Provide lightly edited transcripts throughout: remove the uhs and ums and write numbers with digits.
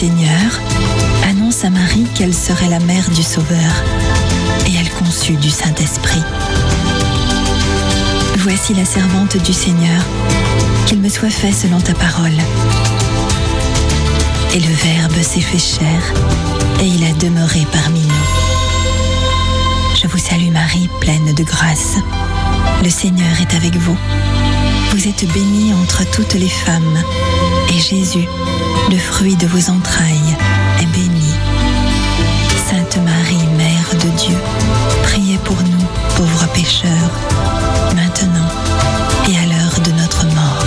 Seigneur annonce à Marie qu'elle serait la mère du Sauveur, et elle conçut du Saint-Esprit. Voici la servante du Seigneur, qu'il me soit fait selon ta parole. Et le Verbe s'est fait chair, et il a demeuré parmi nous. Je vous salue Marie, pleine de grâce. Le Seigneur est avec vous. Vous êtes bénie entre toutes les femmes, et Jésus, le fruit de vos entrailles, est béni. Sainte Marie, Mère de Dieu, priez pour nous, pauvres pécheurs, maintenant et à l'heure de notre mort.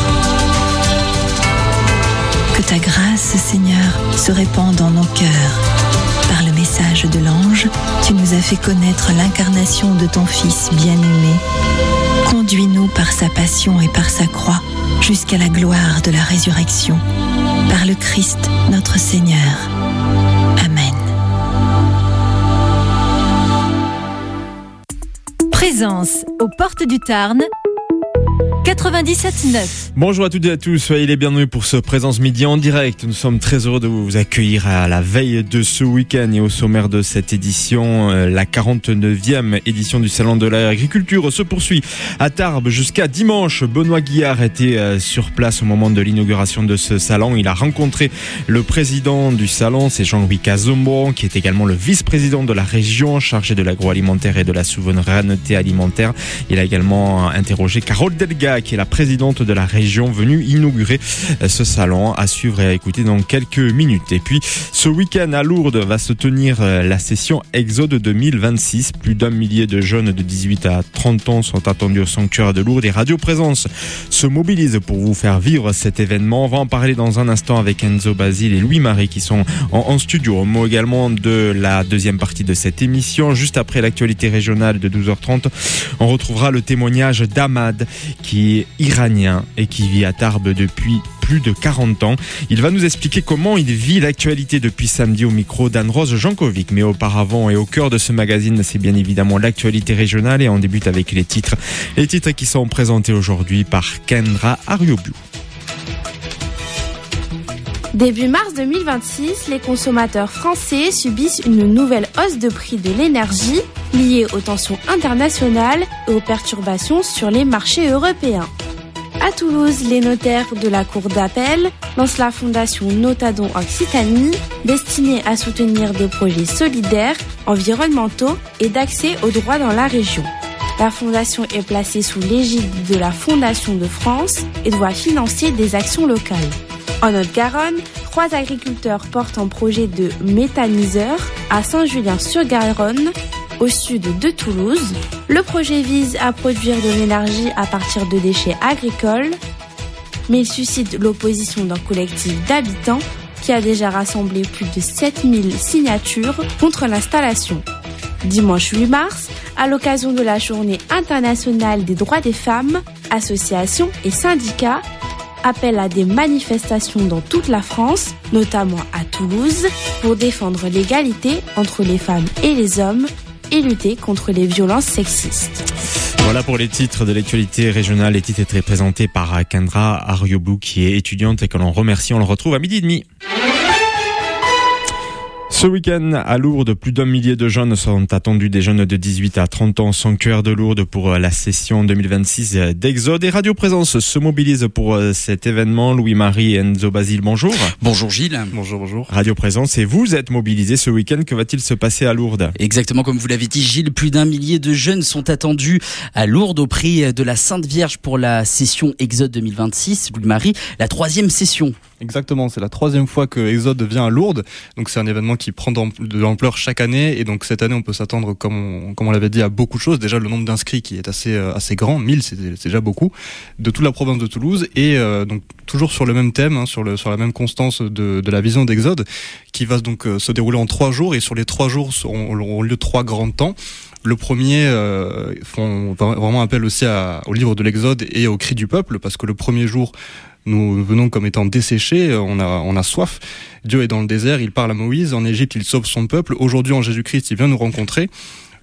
Que ta grâce, Seigneur, se répande dans nos cœurs. Par le message de l'ange, tu nous as fait connaître l'incarnation de ton Fils bien-aimé. Conduis-nous par sa passion et par sa croix jusqu'à la gloire de la résurrection. Par le Christ, notre Seigneur. Amen. Présence aux portes du Tarn, 97.9. Bonjour à toutes et à tous, soyez les bienvenus pour ce Présence Midi en direct. Nous sommes très heureux de vous accueillir à la veille de ce week-end et au sommaire de cette édition. La 49e édition du Salon de l'Agriculture se poursuit à Tarbes jusqu'à dimanche. Benoît Guillard était sur place au moment de l'inauguration de ce salon. Il a rencontré le président du salon, c'est Jean-Louis Cazombo, qui est également le vice-président de la région chargé de l'agroalimentaire et de la souveraineté alimentaire. Il a également interrogé Carole Delga, qui est la présidente de la région venue inaugurer ce salon, à suivre et à écouter dans quelques minutes. Et puis ce week-end à Lourdes va se tenir la session Exode 2026. Plus d'1 millier de jeunes de 18 à 30 ans sont attendus au sanctuaire de Lourdes et Radio Présence se mobilise pour vous faire vivre cet événement. On va en parler dans un instant avec Enzo Basile et Louis-Marie qui sont en studio. Un mot également de la deuxième partie de cette émission. Juste après l'actualité régionale de 12h30, on retrouvera le témoignage d'Ahmad qui est iranien et qui vit à Tarbes depuis plus de 40 ans. Il va nous expliquer comment il vit l'actualité depuis samedi au micro d'Anne-Rose Jankovic. Mais auparavant et au cœur de ce magazine, c'est bien évidemment l'actualité régionale et on débute avec les titres. Les titres qui sont présentés aujourd'hui par Kendra Ariobu. Début mars 2026, les consommateurs français subissent une nouvelle hausse de prix de l'énergie liée aux tensions internationales et aux perturbations sur les marchés européens. À Toulouse, les notaires de la Cour d'appel lancent la fondation Notadon Occitanie, destinée à soutenir des projets solidaires, environnementaux et d'accès aux droits dans la région. La fondation est placée sous l'égide de la Fondation de France et doit financer des actions locales. En Haute-Garonne, 3 agriculteurs portent un projet de méthaniseur à Saint-Julien-sur-Garonne, au sud de Toulouse. Le projet vise à produire de l'énergie à partir de déchets agricoles, mais il suscite l'opposition d'un collectif d'habitants qui a déjà rassemblé plus de 7000 signatures contre l'installation. Dimanche 8 mars, à l'occasion de la Journée internationale des droits des femmes, associations et syndicats appellent à des manifestations dans toute la France, notamment à Toulouse, pour défendre l'égalité entre les femmes et les hommes et lutter contre les violences sexistes. Voilà pour les titres de l'actualité régionale. Les titres étaient présentés par Kendra Ariobu, qui est étudiante et que l'on remercie. On le retrouve à 12h30. Ce week-end à Lourdes, plus d'1 millier de jeunes sont attendus, des jeunes de 18 à 30 ans, sanctuaire de Lourdes pour la session 2026 d'Exode. Et Radio Présence se mobilise pour cet événement. Louis-Marie et Enzo Basile, bonjour. Bonjour Gilles. Bonjour. Radio Présence, et vous êtes mobilisés ce week-end. Que va-t-il se passer à Lourdes ? Exactement comme vous l'avez dit Gilles, plus d'1 millier de jeunes sont attendus à Lourdes au prix de la Sainte Vierge pour la session Exode 2026. Louis-Marie, la 3e session. Exactement, c'est la 3e fois que Exode vient à Lourdes. Donc c'est un événement qui prend de l'ampleur chaque année. Et donc cette année, on peut s'attendre, comme on l'avait dit, à beaucoup de choses. Déjà, le nombre d'inscrits qui est assez grand, 1000, c'est déjà beaucoup, de toute la province de Toulouse. Et donc toujours sur le même thème, sur la même constance de la vision d'Exode, qui va donc se dérouler en 3 jours. Et sur les 3 jours auront lieu 3 grands temps. Le premier font vraiment appel aussi au livre de l'Exode et au cri du peuple, parce que le premier jour, nous venons comme étant desséchés, on a soif. Dieu est dans le désert, il parle à Moïse, en Égypte il sauve son peuple. Aujourd'hui en Jésus-Christ, il vient nous rencontrer.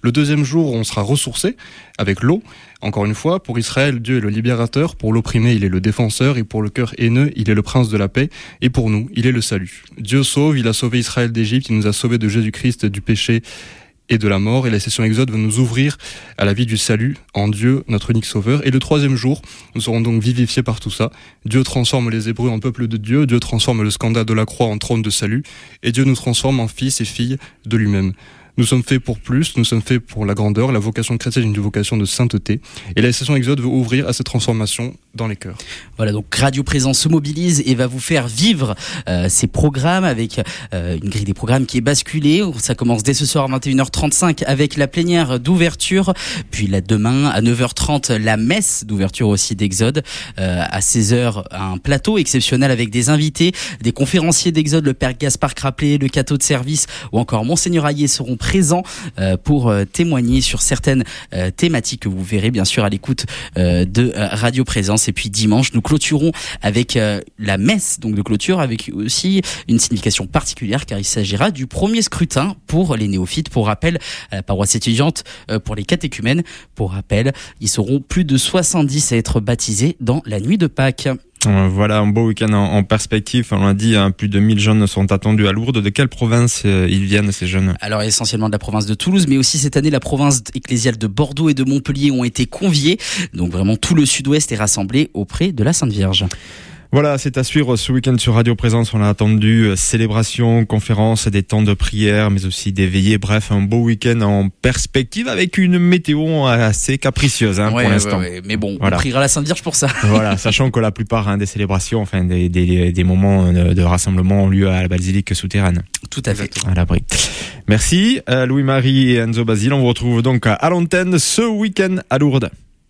Le deuxième jour, on sera ressourcé avec l'eau. Encore une fois, pour Israël, Dieu est le libérateur. Pour l'opprimé, il est le défenseur. Et pour le cœur haineux, il est le prince de la paix. Et pour nous, il est le salut. Dieu sauve, il a sauvé Israël d'Égypte, il nous a sauvés de Jésus-Christ, du péché et de la mort, et la session Exode va nous ouvrir à la vie du salut en Dieu, notre unique sauveur. Et le troisième jour, nous serons donc vivifiés par tout ça. Dieu transforme les Hébreux en peuple de Dieu, Dieu transforme le scandale de la croix en trône de salut, et Dieu nous transforme en fils et filles de lui-même. Nous sommes faits pour plus, nous sommes faits pour la grandeur. La vocation chrétienne est une vocation de sainteté. Et la session Exode veut ouvrir à cette transformation dans les cœurs. Voilà, donc Radio Présence se mobilise et va vous faire vivre ces programmes avec une grille des programmes qui est basculée. Ça commence dès ce soir à 21h35 avec la plénière d'ouverture. Puis là, demain à 9h30, la messe d'ouverture aussi d'Exode. À 16h, un plateau exceptionnel avec des invités, des conférenciers d'Exode, le Père Gaspard Craplet, le cateau de service ou encore Monseigneur Hayet seront présents pour témoigner sur certaines thématiques que vous verrez bien sûr à l'écoute de Radio Présence. Et puis dimanche, nous clôturons avec la messe donc de clôture, avec aussi une signification particulière car il s'agira du premier scrutin pour les néophytes. Pour rappel, à la paroisse étudiante, pour les catéchumènes, pour rappel, ils seront plus de 70 à être baptisés dans la nuit de Pâques. Voilà un beau week-end en perspective. On l'a dit, plus de 1000 jeunes sont attendus à Lourdes. De quelle province ils viennent, ces jeunes? Alors essentiellement de la province de Toulouse, mais aussi cette année la province ecclésiale de Bordeaux et de Montpellier ont été conviés. Donc vraiment tout le sud-ouest est rassemblé auprès de la Sainte Vierge. Voilà, c'est à suivre ce week-end sur Radio Présence. On a attendu célébrations, conférences, des temps de prière, mais aussi des veillées. Bref, un beau week-end en perspective avec une météo assez capricieuse pour l'instant. Ouais. Mais bon, voilà. On priera la Sainte Vierge pour ça. Voilà, sachant que la plupart des célébrations, enfin des moments de rassemblement ont lieu à la basilique souterraine. Tout à fait. À l'abri. Merci Louis-Marie et Enzo Basile. On vous retrouve donc à l'antenne ce week-end à Lourdes.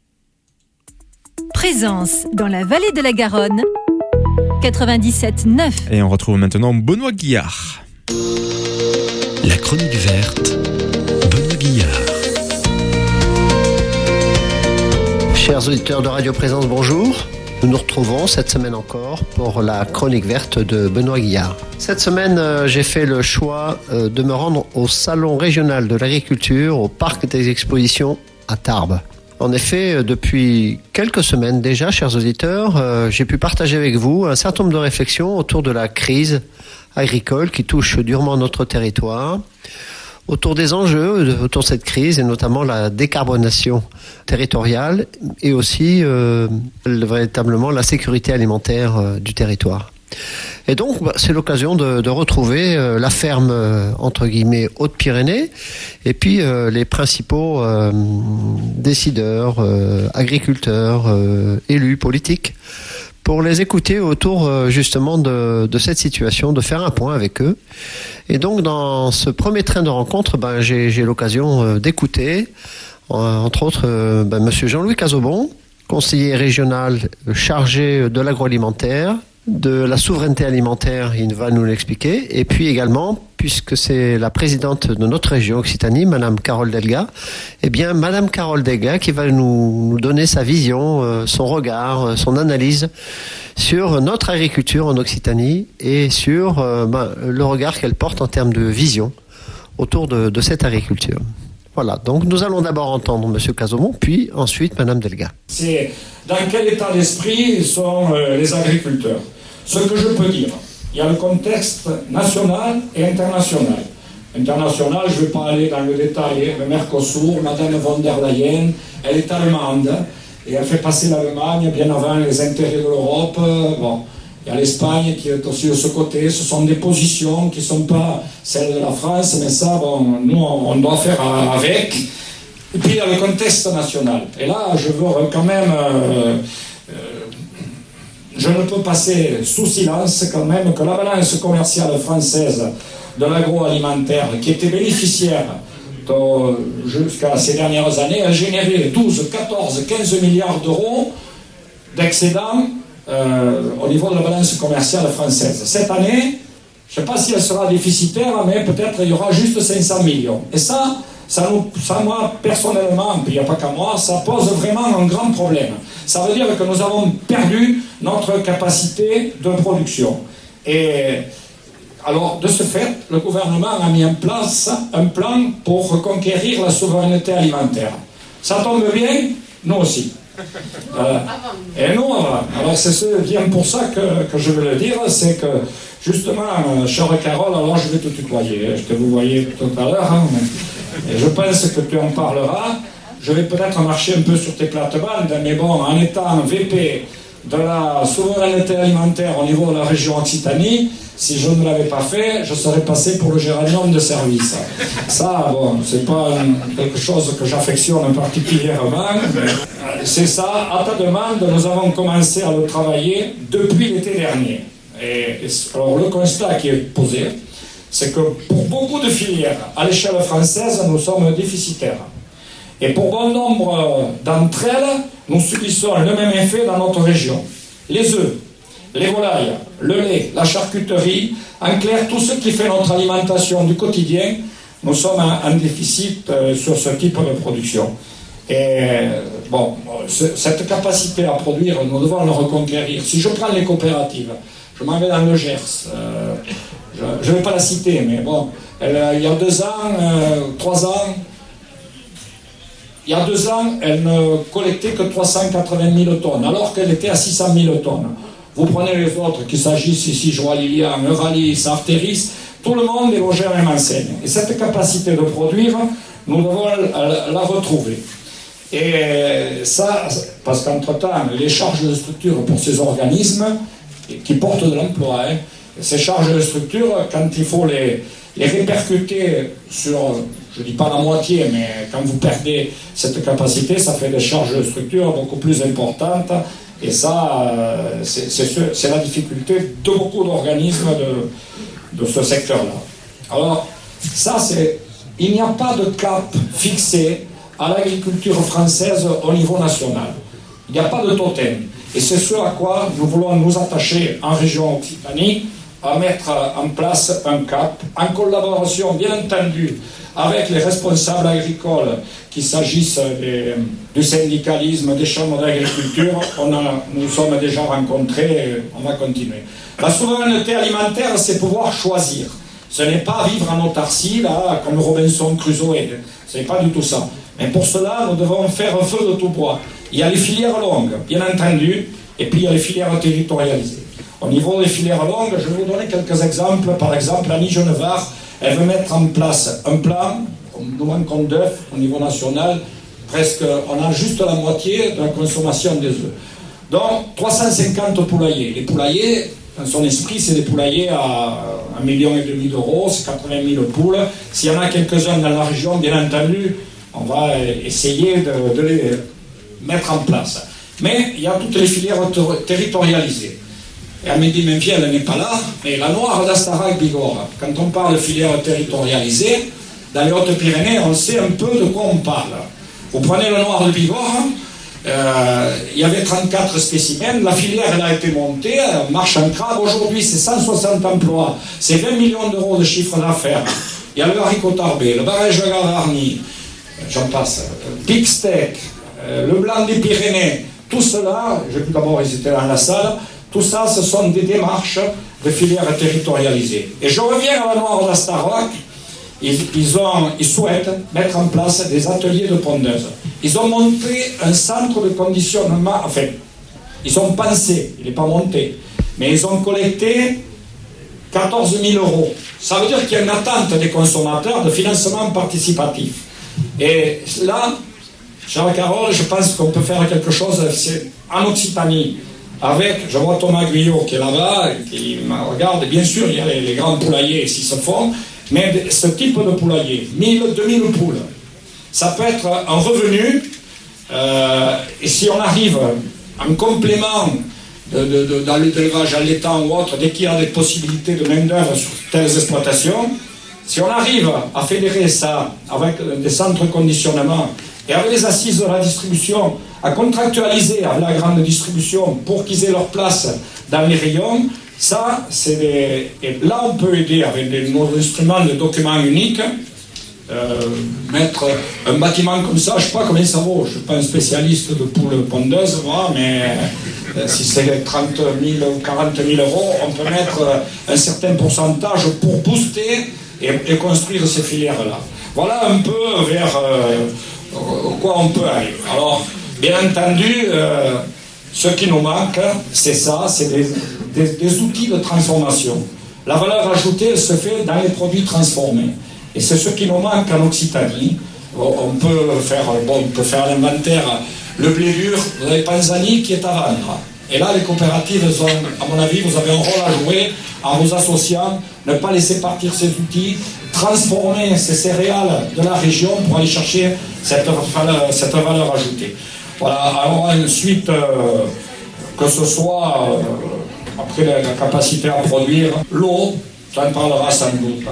Présence dans la vallée de la Garonne. 97.9. Et on retrouve maintenant Benoît Guillard. La chronique verte, Benoît Guillard. Chers auditeurs de Radio Présence, bonjour. Nous nous retrouvons cette semaine encore pour la chronique verte de Benoît Guillard. Cette semaine, j'ai fait le choix de me rendre au Salon régional de l'agriculture, au Parc des Expositions à Tarbes. En effet, depuis quelques semaines déjà, chers auditeurs, j'ai pu partager avec vous un certain nombre de réflexions autour de la crise agricole qui touche durement notre territoire, autour des enjeux autour de cette crise et notamment la décarbonation territoriale et aussi véritablement la sécurité alimentaire du territoire. Et donc, c'est l'occasion de retrouver la ferme, entre guillemets, Haute-Pyrénées, et puis les principaux décideurs, agriculteurs, élus, politiques, pour les écouter autour justement de cette situation, de faire un point avec eux. Et donc, dans ce premier train de rencontre, j'ai l'occasion d'écouter, entre autres, monsieur Jean-Louis Cazobon, conseiller régional chargé de l'agroalimentaire, de la souveraineté alimentaire, il va nous l'expliquer. Et puis également, puisque c'est la présidente de notre région Occitanie, Madame Carole Delga, Madame Carole Delga qui va nous donner sa vision, son regard, son analyse sur notre agriculture en Occitanie et sur le regard qu'elle porte en termes de vision autour de cette agriculture. Voilà, donc nous allons d'abord entendre M. Cazobon, puis ensuite Mme Delga. C'est dans quel état d'esprit sont les agriculteurs. Ce que je peux dire, il y a le contexte national et international. International, je ne vais pas aller dans le détail, le Mercosur, Mme von der Leyen, elle est allemande, et elle fait passer l'Allemagne bien avant les intérêts de l'Europe. Il y a l'Espagne qui est aussi de ce côté. Ce sont des positions qui ne sont pas celles de la France, mais ça, nous, on doit faire avec. Et puis, il y a le contexte national. Et là, je veux quand même... je ne peux passer sous silence quand même que la balance commerciale française de l'agroalimentaire, qui était bénéficiaire jusqu'à ces dernières années, a généré 12, 14, 15 milliards d'euros d'excédent au niveau de la balance commerciale française. Cette année, je ne sais pas si elle sera déficitaire, mais peut-être il y aura juste 500 millions. Et ça moi, personnellement, puis il n'y a pas qu'à moi, ça pose vraiment un grand problème. Ça veut dire que nous avons perdu notre capacité de production. Et Alors, de ce fait, le gouvernement a mis en place un plan pour reconquérir la souveraineté alimentaire. Ça tombe bien, nous aussi. Et nous, alors c'est bien pour ça que je veux le dire, c'est que justement, chère Carole, alors je vais te tutoyer, je te vous voyais tout à l'heure, hein, et je pense que tu en parleras. Je vais peut-être marcher un peu sur tes plates-bandes, mais bon, en étant VP de la souveraineté alimentaire au niveau de la région Occitanie, si je ne l'avais pas fait, je serais passé pour le géranium de service. Ça, bon, c'est pas quelque chose que j'affectionne particulièrement. C'est ça, à ta demande, nous avons commencé à le travailler depuis l'été dernier. Et alors, le constat qui est posé, c'est que pour beaucoup de filières, à l'échelle française, nous sommes déficitaires. Et pour bon nombre d'entre elles, nous subissons le même effet dans notre région. Les œufs, les volailles, le lait, la charcuterie, en clair, tout ce qui fait notre alimentation du quotidien, nous sommes en déficit sur ce type de production. Et bon, cette capacité à produire, nous devons le reconquérir. Si je prends les coopératives, je m'en vais dans le Gers, je ne vais pas la citer, mais bon, il y a 2 ans, 3 ans, il y a 2 ans, elle ne collectait que 380 000 tonnes, alors qu'elle était à 600 000 tonnes. Vous prenez les autres, qu'il s'agisse ici, Joie Lilian, Euralis, Arteris, tout le monde est logé à la même enseigne. Et cette capacité de produire, nous devons la retrouver. Et ça, parce qu'entre-temps, les charges de structure pour ces organismes, qui portent de l'emploi, hein, ces charges de structure, quand il faut les répercuter sur, je ne dis pas la moitié, mais quand vous perdez cette capacité, ça fait des charges de structure beaucoup plus importantes. Et ça, c'est la difficulté de beaucoup d'organismes de ce secteur-là. Alors, ça, il n'y a pas de cap fixé à l'agriculture française au niveau national. Il n'y a pas de totem. Et c'est ce à quoi nous voulons nous attacher en région Occitanie, à mettre en place un cap, en collaboration, bien entendu, avec les responsables agricoles, qu'il s'agisse du syndicalisme, des chambres d'agriculture. Nous sommes déjà rencontrés, on va continuer. La souveraineté alimentaire, c'est pouvoir choisir. Ce n'est pas vivre en autarcie, là, comme Robinson Crusoe. Ce n'est pas du tout ça. Mais pour cela, nous devons faire un feu de tout bois. Il y a les filières longues, bien entendu, et puis il y a les filières territorialisées. Au niveau des filières longues, je vais vous donner quelques exemples. Par exemple, Annie Genevard, elle veut mettre en place un plan, nous manquons d'œufs au niveau national, presque, on a juste la moitié de la consommation des œufs. Donc, 350 poulaillers. Les poulaillers, dans son esprit, c'est des poulaillers à 1,5 million d'euros, c'est 80 000 poules. S'il y en a quelques-uns dans la région, bien entendu, on va essayer de les mettre en place. Mais il y a toutes les filières territorialisées. Et à midi, même elle n'est pas là, mais la Noire d'Astarac Bigorre, quand on parle de filière territorialisée, dans les Hautes-Pyrénées, on sait un peu de quoi on parle. Vous prenez le Noir de Bigorre, il y avait 34 spécimens, la filière elle a été montée, elle marche en crabe, aujourd'hui c'est 160 emplois, c'est 20 millions d'euros de chiffre d'affaires. Il y a le haricot tarbé, le barège de Gavarnie, j'en passe, Big Steak, le blanc des Pyrénées, tout cela, j'ai vu d'abord ils étaient dans la salle, tout ça ce sont des démarches de filières territorialisées. Et je reviens à la Noire d'Astarac, ils souhaitent mettre en place des ateliers de pondeuses. Ils ont monté un centre de conditionnement, enfin, ils ont pensé, il n'est pas monté, mais ils ont collecté 14 000 euros. Ça veut dire qu'il y a une attente des consommateurs de financement participatif. Et là, chère Carole, je pense qu'on peut faire quelque chose en Occitanie. Avec, je vois Thomas Guyot qui est là-bas, qui me regarde, bien sûr, il y a les grands poulaillers s'ils se font, mais ce type de poulailler, 1000, 2000 poules, ça peut être un revenu, et si on arrive en complément dans l'élevage allaitant ou autre, dès qu'il y a des possibilités de main-d'œuvre sur telles exploitations, si on arrive à fédérer ça avec des centres de conditionnement et avec les assises de la distribution, à contractualiser avec la grande distribution pour qu'ils aient leur place dans les rayons, ça, et là on peut aider avec nos instruments de documents uniques, mettre un bâtiment comme ça, je ne sais pas combien ça vaut, je ne suis pas un spécialiste de poules pondeuses, moi, mais si c'est 30 000 ou 40 000 euros, on peut mettre un certain pourcentage pour booster et construire ces filières-là. Voilà un peu vers quoi on peut aller. Alors, bien entendu, ce qui nous manque, c'est ça, c'est des outils de transformation. La valeur ajoutée, elle se fait dans les produits transformés. Et c'est ce qui nous manque en Occitanie. On peut faire l'inventaire. Le blé dur, vous avez Panzani qui est à vendre. Et là, les coopératives ont, à mon avis, vous avez un rôle à jouer en vous associant, ne pas laisser partir ces outils, transformer ces céréales de la région pour aller chercher cette valeur ajoutée. Voilà, alors ensuite, que ce soit, après la capacité à produire, l'eau, ça en parlera sans doute.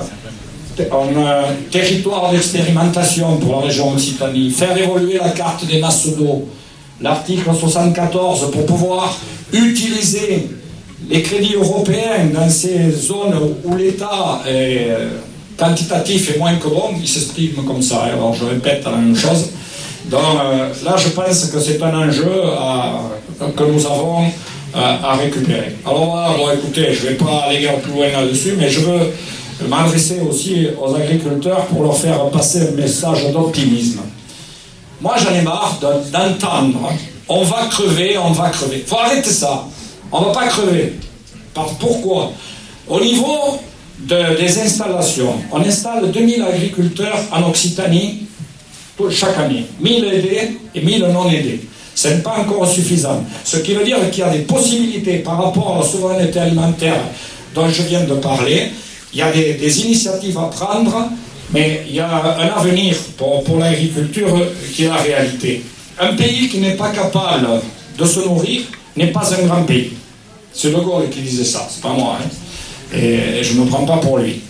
Un territoire d'expérimentation pour la région Occitanie, faire évoluer la carte des masses d'eau, l'article 74 pour pouvoir utiliser les crédits européens dans ces zones où l'État est quantitatif et moins que bon, il s'exprime comme ça, alors je répète la même chose. Donc là je pense que c'est un enjeu que nous avons à récupérer. Alors voilà, bon écoutez, je ne vais pas aller plus loin là-dessus, mais je veux m'adresser aussi aux agriculteurs pour leur faire passer un message d'optimisme. Moi j'en ai marre d'entendre on va crever, il faut arrêter ça, on ne va pas crever. Pourquoi? Au niveau des installations, on installe 2000 agriculteurs en Occitanie chaque année, 1000 aidés et 1000 non aidés. Ce n'est pas encore suffisant, ce qui veut dire qu'il y a des possibilités par rapport à la souveraineté alimentaire dont je viens de parler. Il y a des initiatives à prendre, mais il y a un avenir pour l'agriculture qui est la réalité. Un pays qui n'est pas capable de se nourrir n'est pas un grand pays. C'est De Gaulle qui disait ça, c'est pas moi. Et je ne me prends pas pour lui.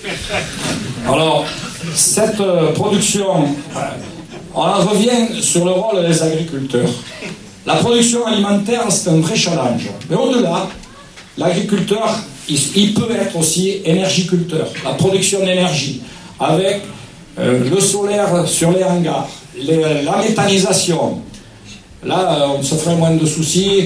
Alors, cette production, on en revient sur le rôle des agriculteurs. La production alimentaire, c'est un vrai challenge. Mais au-delà, l'agriculteur, il peut être aussi énergiculteur, la production d'énergie, avec le solaire sur les hangars, la méthanisation. Là, on se ferait moins de soucis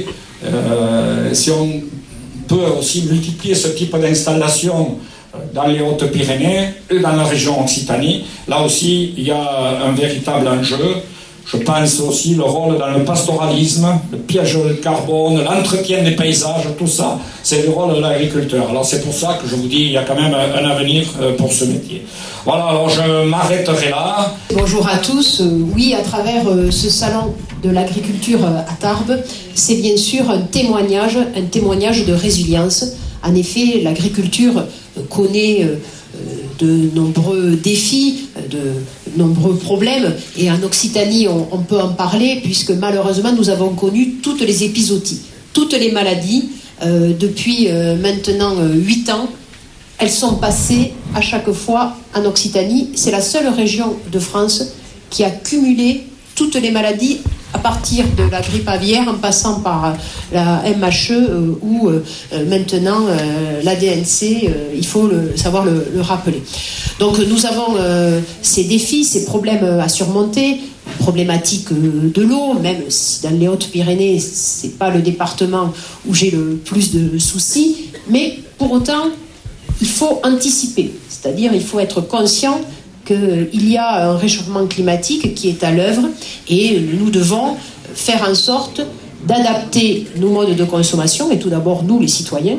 si on peut aussi multiplier ce type d'installation dans les Hautes-Pyrénées et dans la région Occitanie. Là aussi, il y a un véritable enjeu. Je pense aussi le rôle dans le pastoralisme, le piège de carbone, l'entretien des paysages, tout ça, c'est le rôle de l'agriculteur. Alors c'est pour ça que je vous dis, il y a quand même un avenir pour ce métier. Voilà, alors je m'arrêterai là. Bonjour à tous. Oui, à travers ce salon de l'agriculture à Tarbes, c'est bien sûr un témoignage de résilience. En effet, l'agriculture connaît de nombreux défis, de nombreux problèmes, et en Occitanie on peut en parler puisque malheureusement nous avons connu toutes les épizooties, toutes les maladies depuis maintenant 8 ans. Elles sont passées à chaque fois en Occitanie. C'est la seule région de France qui a cumulé toutes les maladies à partir de la grippe aviaire en passant par la MHE ou maintenant la DNC, il faut savoir le rappeler. Donc nous avons ces défis, ces problèmes à surmonter, problématique de l'eau, même si dans les Hautes-Pyrénées, c'est pas le département où j'ai le plus de soucis, mais pour autant, il faut anticiper, c'est-à-dire il faut être conscient qu'il y a un réchauffement climatique qui est à l'œuvre et nous devons faire en sorte d'adapter nos modes de consommation, et tout d'abord nous les citoyens,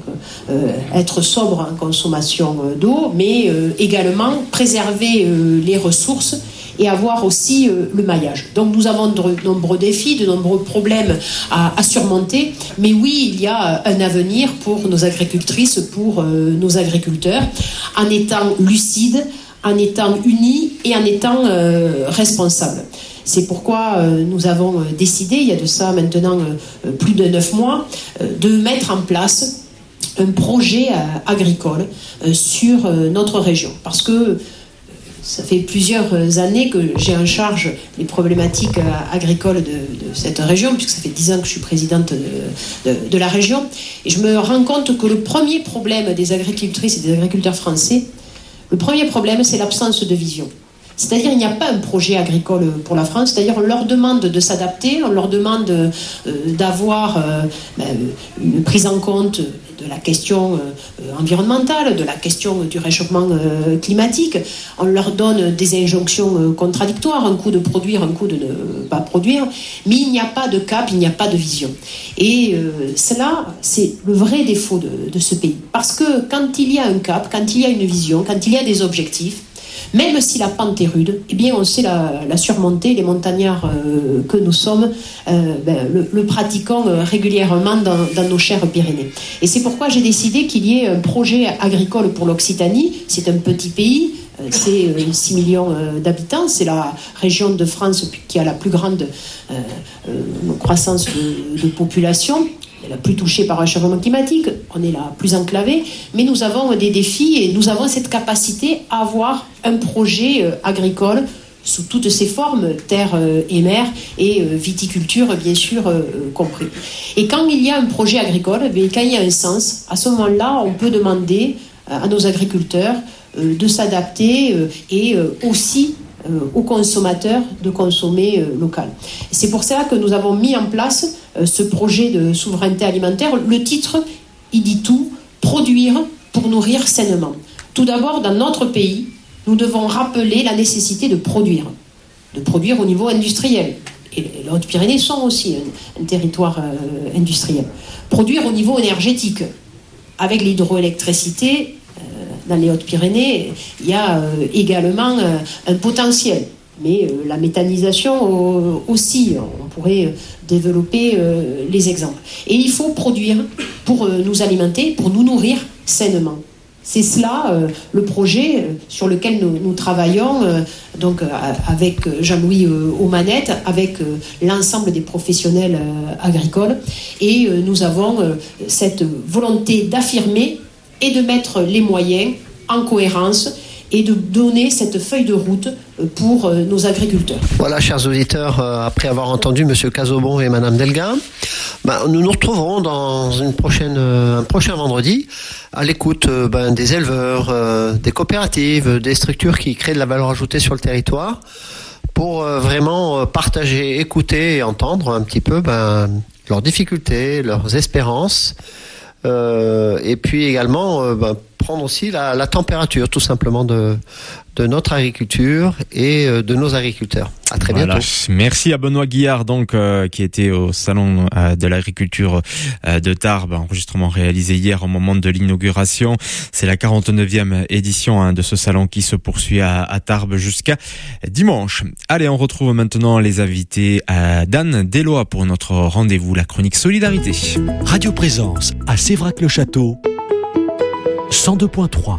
être sobre en consommation d'eau, mais également préserver les ressources et avoir aussi le maillage. Donc nous avons de nombreux défis, de nombreux problèmes à surmonter, mais oui, il y a un avenir pour nos agricultrices, pour nos agriculteurs, en étant lucides, en étant unis et en étant responsables. C'est pourquoi nous avons décidé, il y a de ça maintenant plus de 9 mois, de mettre en place un projet agricole sur notre région. Parce que ça fait plusieurs années que j'ai en charge les problématiques agricoles de cette région, puisque ça fait 10 ans que je suis présidente de la région. Et je me rends compte que le premier problème des agricultrices et des agriculteurs français, le premier problème, c'est l'absence de vision. C'est-à-dire il n'y a pas un projet agricole pour la France, c'est-à-dire on leur demande de s'adapter, on leur demande d'avoir une prise en compte de la question environnementale, de la question du réchauffement climatique. On leur donne des injonctions contradictoires, un coup de produire, un coup de ne pas produire, mais il n'y a pas de cap, il n'y a pas de vision. Et cela, c'est le vrai défaut de ce pays. Parce que quand il y a un cap, quand il y a une vision, quand il y a des objectifs, même si la pente est rude, eh bien on sait la surmonter. Les montagnards que nous sommes le pratiquons régulièrement dans nos chères Pyrénées. Et c'est pourquoi j'ai décidé qu'il y ait un projet agricole pour l'Occitanie. C'est un petit pays, c'est 6 millions d'habitants, c'est la région de France qui a la plus grande croissance de population, la plus touchée par le réchauffement climatique, on est la plus enclavée, mais nous avons des défis et nous avons cette capacité à avoir un projet agricole sous toutes ses formes, terre et mer, et viticulture bien sûr compris. Et quand il y a un projet agricole, quand il y a un sens, à ce moment-là, on peut demander à nos agriculteurs de s'adapter et aussi aux consommateurs de consommer local. C'est pour cela que nous avons mis en place ce projet de souveraineté alimentaire. Le titre, il dit tout, produire pour nourrir sainement. Tout d'abord, dans notre pays, nous devons rappeler la nécessité de produire au niveau industriel. Et les Hautes-Pyrénées sont aussi un territoire industriel. Produire au niveau énergétique. Avec l'hydroélectricité, dans les Hautes-Pyrénées, il y a également un potentiel. Mais la méthanisation aussi, on pourrait développer les exemples. Et il faut produire pour nous alimenter, pour nous nourrir sainement. C'est cela le projet sur lequel nous travaillons donc avec Jean-Louis aux manettes, avec l'ensemble des professionnels agricoles. Et nous avons cette volonté d'affirmer et de mettre les moyens en cohérence et de donner cette feuille de route pour nos agriculteurs. Voilà, chers auditeurs, après avoir entendu M. Casaubon et Mme Delga, nous nous retrouverons dans un prochain vendredi à l'écoute des éleveurs, des coopératives, des structures qui créent de la valeur ajoutée sur le territoire pour vraiment partager, écouter et entendre un petit peu leurs difficultés, leurs espérances. Et puis également prendre aussi la température tout simplement de notre agriculture et de nos agriculteurs. À très bientôt. Merci à Benoît Guillard donc qui était au salon de l'agriculture de Tarbes, enregistrement réalisé hier au moment de l'inauguration. C'est la 49e édition de ce salon qui se poursuit à Tarbes jusqu'à dimanche. Allez, on retrouve maintenant les invités d'Anne Deloy pour notre rendez-vous, la chronique Solidarité. Radio Présence à Sévrac-le-Château 102.3.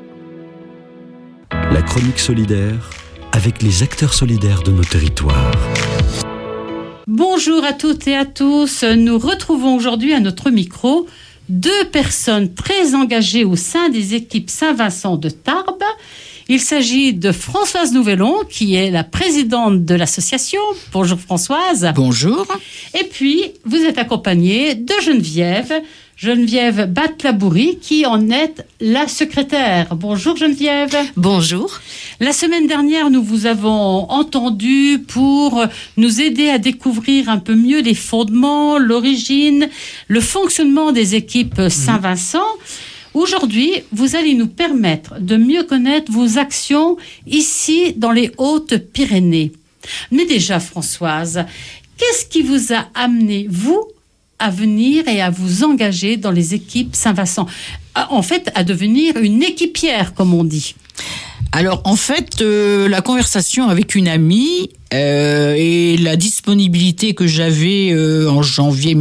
La chronique solidaire avec les acteurs solidaires de nos territoires. Bonjour à toutes et à tous. Nous retrouvons aujourd'hui à notre micro 2 personnes très engagées au sein des équipes Saint-Vincent de Tarbes. Il s'agit de Françoise Nouvelon, qui est la présidente de l'association. Bonjour Françoise. Bonjour. Et puis, vous êtes accompagnée de Geneviève Batlabouri, qui en est la secrétaire. Bonjour Geneviève. Bonjour. La semaine dernière, nous vous avons entendu pour nous aider à découvrir un peu mieux les fondements, l'origine, le fonctionnement des équipes Saint-Vincent. Aujourd'hui, vous allez nous permettre de mieux connaître vos actions ici dans les Hautes-Pyrénées. Mais déjà, Françoise, qu'est-ce qui vous a amené, vous, à venir et à vous engager dans les équipes Saint-Vincent? En fait, à devenir une équipière, comme on dit. Alors, en fait, la conversation avec une amie et la disponibilité que j'avais en janvier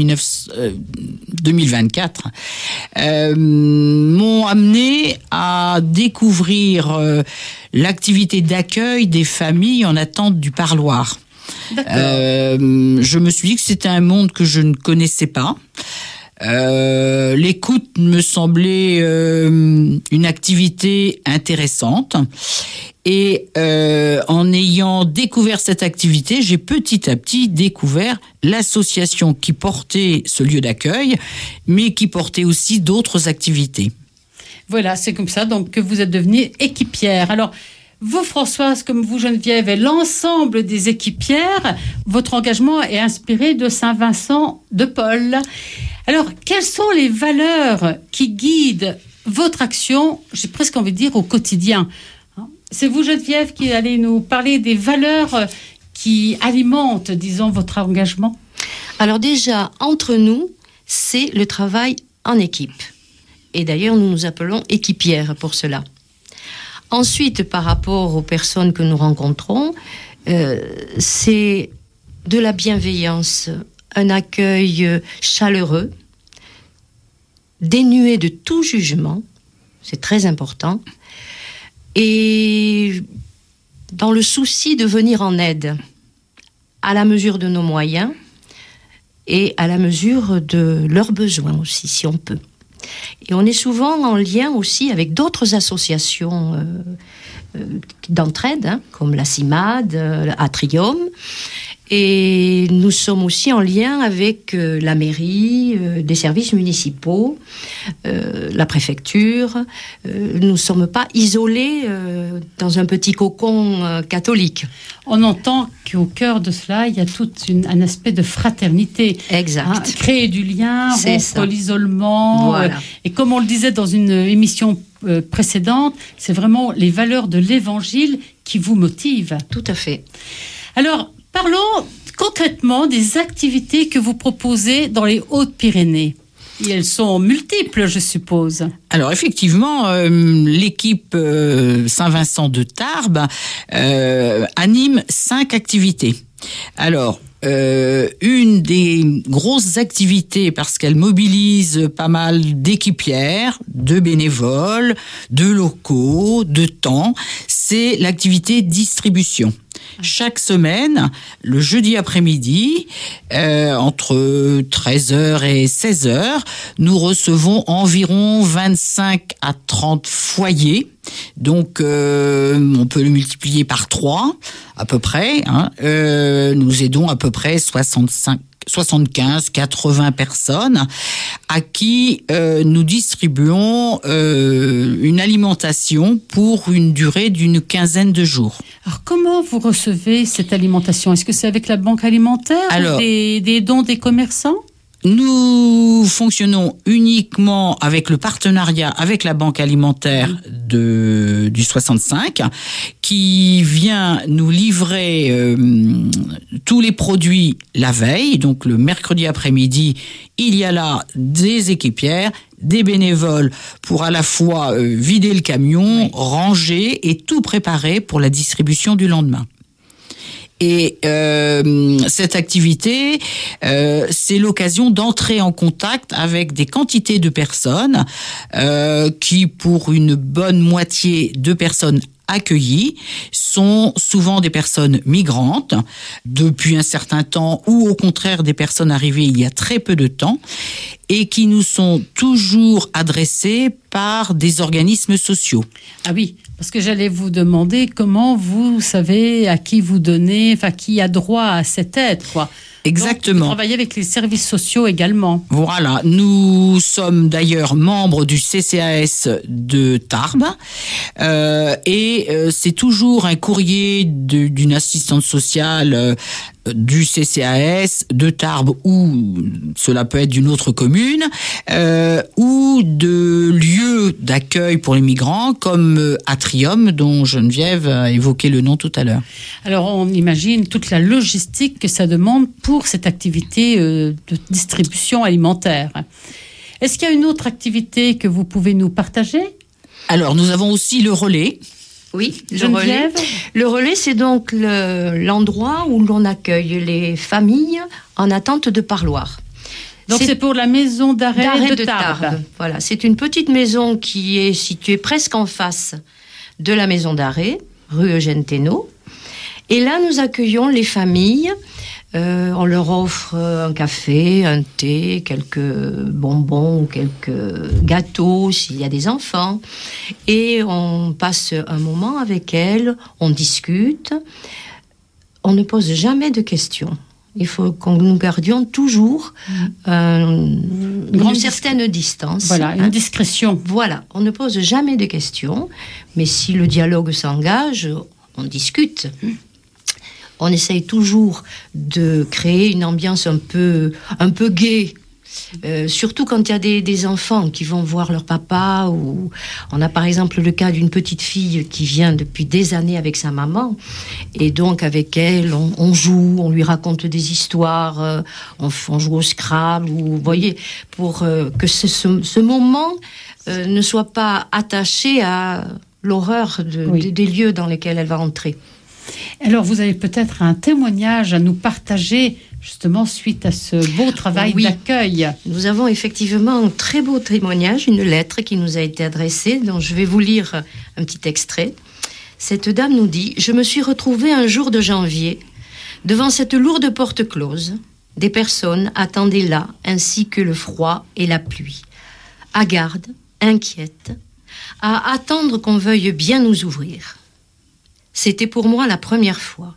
2024 m'ont amené à découvrir l'activité d'accueil des familles en attente du parloir. Je me suis dit que c'était un monde que je ne connaissais pas. L'écoute me semblait une activité intéressante et en ayant découvert cette activité, j'ai petit à petit découvert l'association qui portait ce lieu d'accueil, mais qui portait aussi d'autres activités. Voilà, c'est comme ça donc que vous êtes devenue équipière. Alors, Vous, Françoise, comme vous, Geneviève, et l'ensemble des équipières, votre engagement est inspiré de Saint-Vincent de Paul. Alors, quelles sont les valeurs qui guident votre action, j'ai presque envie de dire, au quotidien? C'est vous, Geneviève, qui allez nous parler des valeurs qui alimentent, disons, votre engagement? Alors déjà, entre nous, c'est le travail en équipe. Et d'ailleurs, nous nous appelons équipières pour cela. Ensuite, par rapport aux personnes que nous rencontrons, c'est de la bienveillance, un accueil chaleureux, dénué de tout jugement, c'est très important, et dans le souci de venir en aide, à la mesure de nos moyens et à la mesure de leurs besoins aussi, si on peut. Et on est souvent en lien aussi avec d'autres associations d'entraide, comme la CIMAD, Atrium. Et nous sommes aussi en lien avec la mairie, des services municipaux, la préfecture. Nous ne sommes pas isolés dans un petit cocon catholique. On entend qu'au cœur de cela, il y a tout un aspect de fraternité. Exact. Créer du lien, rompre l'isolement. Voilà. Et comme on le disait dans une émission précédente, c'est vraiment les valeurs de l'Évangile qui vous motivent. Tout à fait. Alors, parlons concrètement des activités que vous proposez dans les Hautes-Pyrénées. Et elles sont multiples, je suppose. Alors effectivement, l'équipe Saint-Vincent de Tarbes anime 5 activités. Alors, une des grosses activités, parce qu'elle mobilise pas mal d'équipières, de bénévoles, de locaux, de temps, c'est l'activité distribution. Chaque semaine, le jeudi après-midi, entre 13h et 16h, nous recevons environ 25 à 30 foyers. Donc, on peut le multiplier par 3, à peu près. Nous aidons à peu près 75, 80 personnes à qui nous distribuons une alimentation pour une durée d'une quinzaine de jours. Alors, comment vous recevez cette alimentation? Est-ce que c'est avec la banque alimentaire ou des dons des commerçants? Nous fonctionnons uniquement avec le partenariat avec la banque alimentaire du 65 qui vient nous livrer tous les produits la veille. Donc le mercredi après-midi, il y a là des équipières, des bénévoles pour à la fois vider le camion, ranger et tout préparer pour la distribution du lendemain. Et cette activité, c'est l'occasion d'entrer en contact avec des quantités de personnes qui, pour une bonne moitié de personnes accueillies, sont souvent des personnes migrantes depuis un certain temps ou au contraire des personnes arrivées il y a très peu de temps et qui nous sont toujours adressées par des organismes sociaux. Ah oui, parce que j'allais vous demander comment vous savez à qui vous donnez, enfin qui a droit à cette aide, quoi. Exactement. Donc, vous travaillez avec les services sociaux également. Voilà, nous sommes d'ailleurs membres du CCAS de Tarbes et c'est toujours un courrier d'une assistante sociale du CCAS de Tarbes ou cela peut être d'une autre commune ou de lieux d'accueil pour les migrants comme Atrium dont Geneviève a évoqué le nom tout à l'heure. Alors on imagine toute la logistique que ça demande pour cette activité de distribution alimentaire. Est-ce qu'il y a une autre activité que vous pouvez nous partager? Alors nous avons aussi le relais. Oui, le relais, c'est donc l'endroit où l'on accueille les familles en attente de parloir. Donc c'est pour la maison d'arrêt de Tarbes. Voilà, c'est une petite maison qui est située presque en face de la maison d'arrêt, rue Eugène Thénault. Et là, nous accueillons les familles. On leur offre un café, un thé, quelques bonbons ou quelques gâteaux s'il y a des enfants. Et on passe un moment avec elles, on discute. On ne pose jamais de questions. Il faut que nous gardions toujours une certaine distance. Voilà, une discrétion. Voilà, on ne pose jamais de questions, mais si le dialogue s'engage, on discute. On essaye toujours de créer une ambiance un peu gaie. Surtout quand il y a des enfants qui vont voir leur papa, ou on a par exemple le cas d'une petite fille qui vient depuis des années avec sa maman, et donc avec elle on joue, on lui raconte des histoires, on joue au Scrabble, ou vous voyez, pour que ce moment ne soit pas attaché à l'horreur des lieux dans lesquels elle va entrer. Alors, vous avez peut-être un témoignage à nous partager, justement, suite à ce beau travail d'accueil. Nous avons effectivement un très beau témoignage, une lettre qui nous a été adressée, dont je vais vous lire un petit extrait. Cette dame nous dit « Je me suis retrouvée un jour de janvier devant cette lourde porte close. Des personnes attendaient là, ainsi que le froid et la pluie. Hagardes, inquiètes, à attendre qu'on veuille bien nous ouvrir. C'était pour moi la première fois.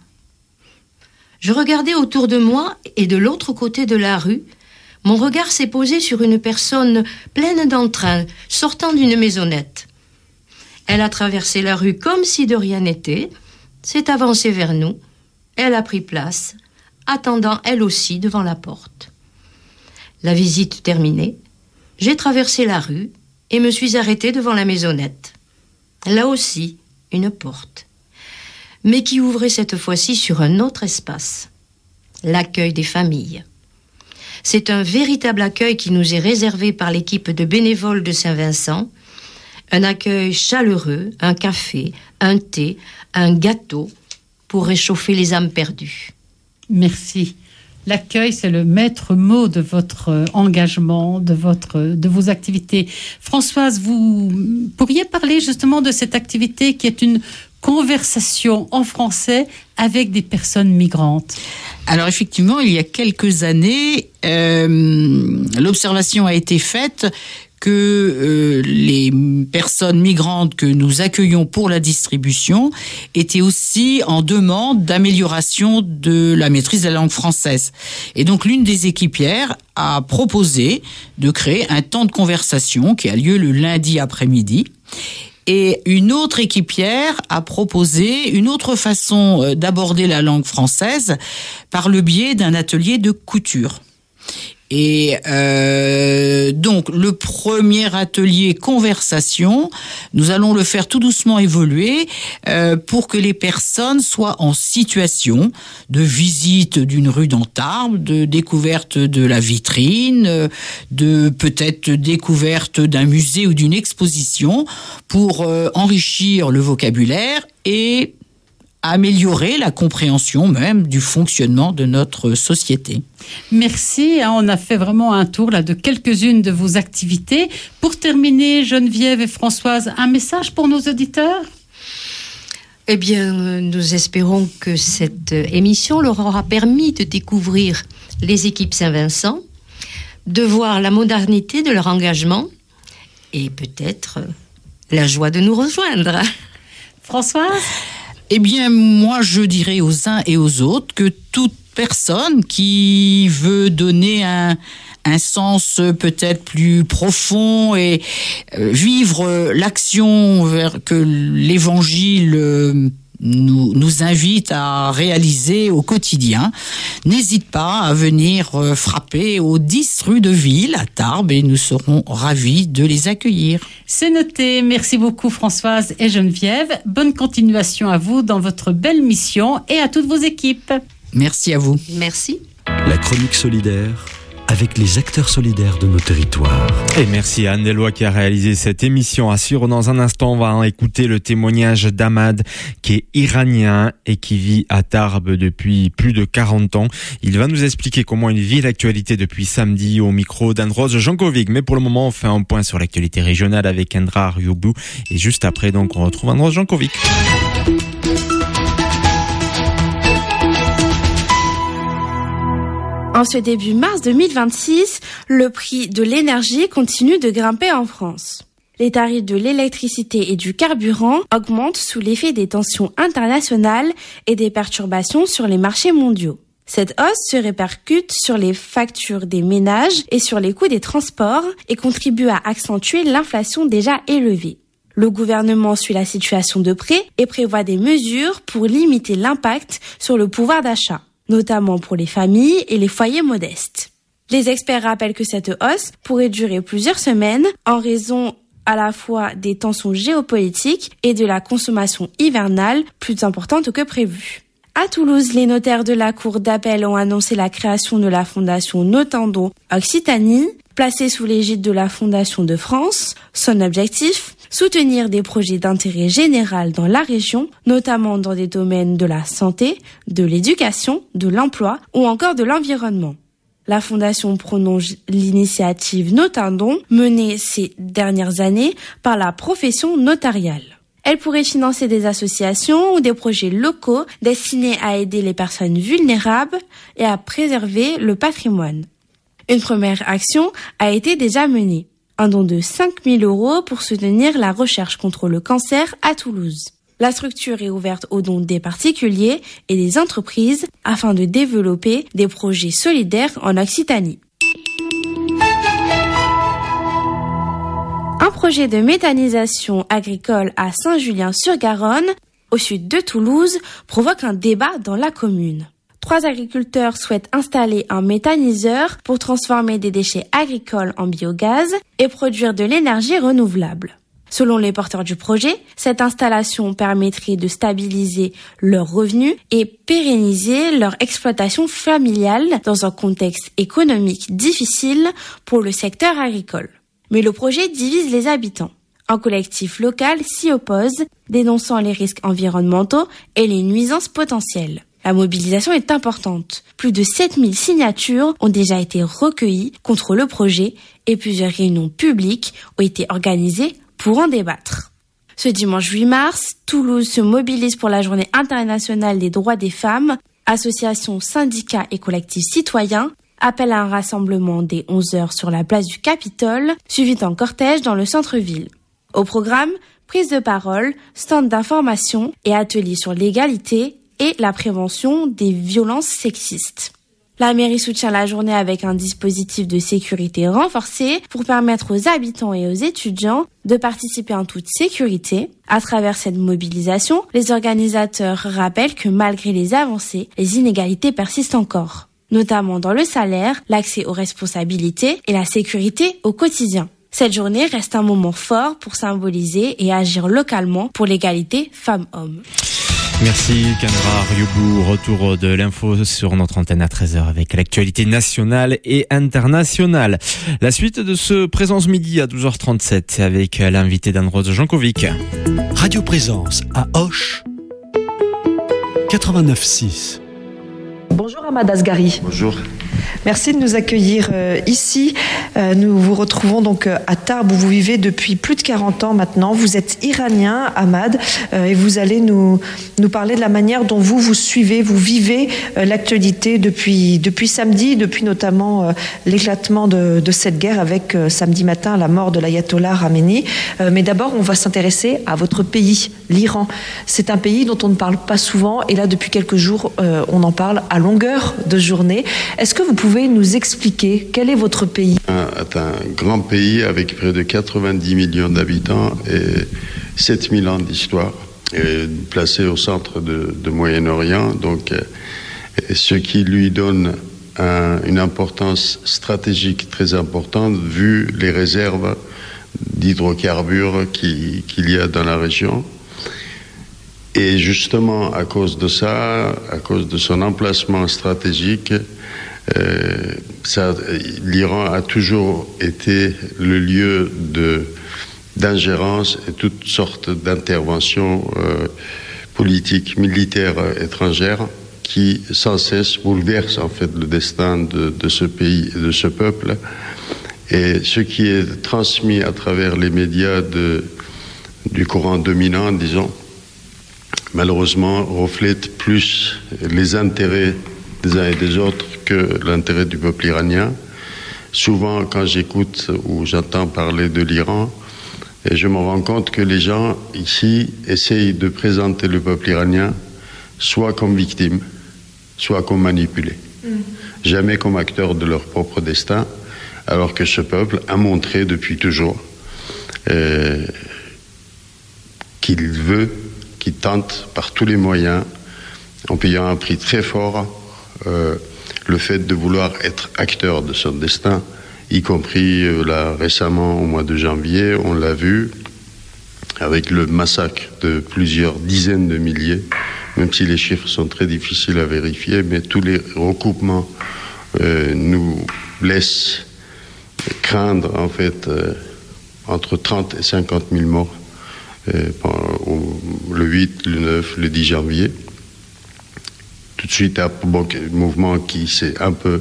Je regardais autour de moi et de l'autre côté de la rue, mon regard s'est posé sur une personne pleine d'entrain, sortant d'une maisonnette. Elle a traversé la rue comme si de rien n'était, s'est avancée vers nous, elle a pris place, attendant elle aussi devant la porte. La visite terminée, j'ai traversé la rue et me suis arrêtée devant la maisonnette. Là aussi, une porte, mais qui ouvrait cette fois-ci sur un autre espace, l'accueil des familles. C'est un véritable accueil qui nous est réservé par l'équipe de bénévoles de Saint-Vincent, un accueil chaleureux, un café, un thé, un gâteau pour réchauffer les âmes perdues. Merci. L'accueil, c'est le maître mot de votre engagement, de vos activités. Françoise, vous pourriez parler justement de cette activité qui est une conversation en français avec des personnes migrantes. Alors effectivement, il y a quelques années, l'observation a été faite que les personnes migrantes que nous accueillons pour la distribution étaient aussi en demande d'amélioration de la maîtrise de la langue française. Et donc l'une des équipières a proposé de créer un temps de conversation qui a lieu le lundi après-midi. Et une autre équipière a proposé une autre façon d'aborder la langue française par le biais d'un atelier de couture. Et donc le premier atelier conversation, nous allons le faire tout doucement évoluer pour que les personnes soient en situation de visite d'une rue d'Antarbes, de découverte de la vitrine, de peut-être découverte d'un musée ou d'une exposition pour enrichir le vocabulaire et améliorer la compréhension même du fonctionnement de notre société. Merci, on a fait vraiment un tour là de quelques-unes de vos activités. Pour terminer, Geneviève et Françoise, un message pour nos auditeurs ? Eh bien, nous espérons que cette émission leur aura permis de découvrir les équipes Saint-Vincent, de voir la modernité de leur engagement et peut-être la joie de nous rejoindre. Françoise ? Eh bien, moi, je dirais aux uns et aux autres que toute personne qui veut donner un sens peut-être plus profond et vivre l'action que l'Évangile nous invite à réaliser au quotidien, n'hésite pas à venir frapper aux 10 rues de Ville à Tarbes et nous serons ravis de les accueillir. C'est noté. Merci beaucoup Françoise et Geneviève. Bonne continuation à vous dans votre belle mission et à toutes vos équipes. Merci à vous. Merci. La chronique solidaire avec les acteurs solidaires de nos territoires. Et merci à Anne Deloy qui a réalisé cette émission. À suivre dans un instant, on va écouter le témoignage d'Ahmad qui est iranien et qui vit à Tarbes depuis plus de 40 ans. Il va nous expliquer comment il vit l'actualité depuis samedi au micro d'Andros Jankovic. Mais pour le moment, on fait un point sur l'actualité régionale avec Indra Ryubou. Et juste après, donc, on retrouve Andros Jankovic. En ce début mars 2026, le prix de l'énergie continue de grimper en France. Les tarifs de l'électricité et du carburant augmentent sous l'effet des tensions internationales et des perturbations sur les marchés mondiaux. Cette hausse se répercute sur les factures des ménages et sur les coûts des transports et contribue à accentuer l'inflation déjà élevée. Le gouvernement suit la situation de près et prévoit des mesures pour limiter l'impact sur le pouvoir d'achat, notamment pour les familles et les foyers modestes. Les experts rappellent que cette hausse pourrait durer plusieurs semaines en raison à la fois des tensions géopolitiques et de la consommation hivernale plus importante que prévu. À Toulouse, les notaires de la Cour d'appel ont annoncé la création de la fondation Notando Occitanie, placée sous l'égide de la Fondation de France. Son objectif, soutenir des projets d'intérêt général dans la région, notamment dans des domaines de la santé, de l'éducation, de l'emploi ou encore de l'environnement. La Fondation prolonge l'initiative Notandon menée ces dernières années par la profession notariale. Elle pourrait financer des associations ou des projets locaux destinés à aider les personnes vulnérables et à préserver le patrimoine. Une première action a été déjà menée. Un don de 5 000 € pour soutenir la recherche contre le cancer à Toulouse. La structure est ouverte aux dons des particuliers et des entreprises afin de développer des projets solidaires en Occitanie. Un projet de méthanisation agricole à Saint-Julien-sur-Garonne, au sud de Toulouse, provoque un débat dans la commune. 3 agriculteurs souhaitent installer un méthaniseur pour transformer des déchets agricoles en biogaz et produire de l'énergie renouvelable. Selon les porteurs du projet, cette installation permettrait de stabiliser leurs revenus et pérenniser leur exploitation familiale dans un contexte économique difficile pour le secteur agricole. Mais le projet divise les habitants. Un collectif local s'y oppose, dénonçant les risques environnementaux et les nuisances potentielles. La mobilisation est importante. Plus de 7000 signatures ont déjà été recueillies contre le projet et plusieurs réunions publiques ont été organisées pour en débattre. Ce dimanche 8 mars, Toulouse se mobilise pour la Journée internationale des droits des femmes. Associations, syndicats et collectifs citoyens appellent à un rassemblement dès 11h sur la place du Capitole, suivi d'un cortège dans le centre-ville. Au programme, prise de parole, stand d'information et ateliers sur l'égalité et la prévention des violences sexistes. La mairie soutient la journée avec un dispositif de sécurité renforcé pour permettre aux habitants et aux étudiants de participer en toute sécurité. À travers cette mobilisation, les organisateurs rappellent que malgré les avancées, les inégalités persistent encore, notamment dans le salaire, l'accès aux responsabilités et la sécurité au quotidien. Cette journée reste un moment fort pour symboliser et agir localement pour l'égalité femmes-hommes. Merci Kendra Ryubou, retour de l'info sur notre antenne à 13h avec l'actualité nationale et internationale. La suite de ce Présence Midi à 12h37 avec l'invité d'Anne-Rose Jankovic. Radio Présence à Auch 89.6. Bonjour Ahmad Asghari. Bonjour. Merci de nous accueillir ici. Nous vous retrouvons donc à Tarbes où vous vivez depuis plus de 40 ans maintenant. Vous êtes iranien, Ahmad, et vous allez nous parler de la manière dont vous suivez, vous vivez l'actualité depuis samedi, depuis notamment l'éclatement de cette guerre avec samedi matin la mort de l'ayatollah Khamenei. Mais d'abord, on va s'intéresser à votre pays, l'Iran. C'est un pays dont on ne parle pas souvent et là, depuis quelques jours, on en parle à longueur de journée. Est-ce que vous pouvez nous expliquer quel est votre pays ? C'est un grand pays avec près de 90 millions d'habitants et 7000 ans d'histoire, placé au centre de Moyen-Orient, donc ce qui lui donne une importance stratégique très importante vu les réserves d'hydrocarbures qu'il y a dans la région. Et justement, à cause de ça, à cause de son emplacement stratégique, l'Iran a toujours été le lieu d'ingérence et toutes sortes d'interventions politiques, militaires étrangères qui sans cesse bouleversent en fait le destin de ce pays et de ce peuple. Et ce qui est transmis à travers les médias du courant dominant, disons, malheureusement reflète plus les intérêts des uns et des autres que l'intérêt du peuple iranien. Souvent, quand j'écoute ou j'entends parler de l'Iran, je me rends compte que les gens ici essayent de présenter le peuple iranien soit comme victime, soit comme manipulés, jamais comme acteurs de leur propre destin, alors que ce peuple a montré depuis toujours qu'il tente par tous les moyens, en payant un prix très fort, le fait de vouloir être acteur de son destin, y compris là récemment au mois de janvier, on l'a vu avec le massacre de plusieurs dizaines de milliers, même si les chiffres sont très difficiles à vérifier, mais tous les recoupements nous laissent craindre en fait entre 30 et 50 000 morts le 8, le 9, le 10 janvier. Tout de suite, un mouvement qui s'est un peu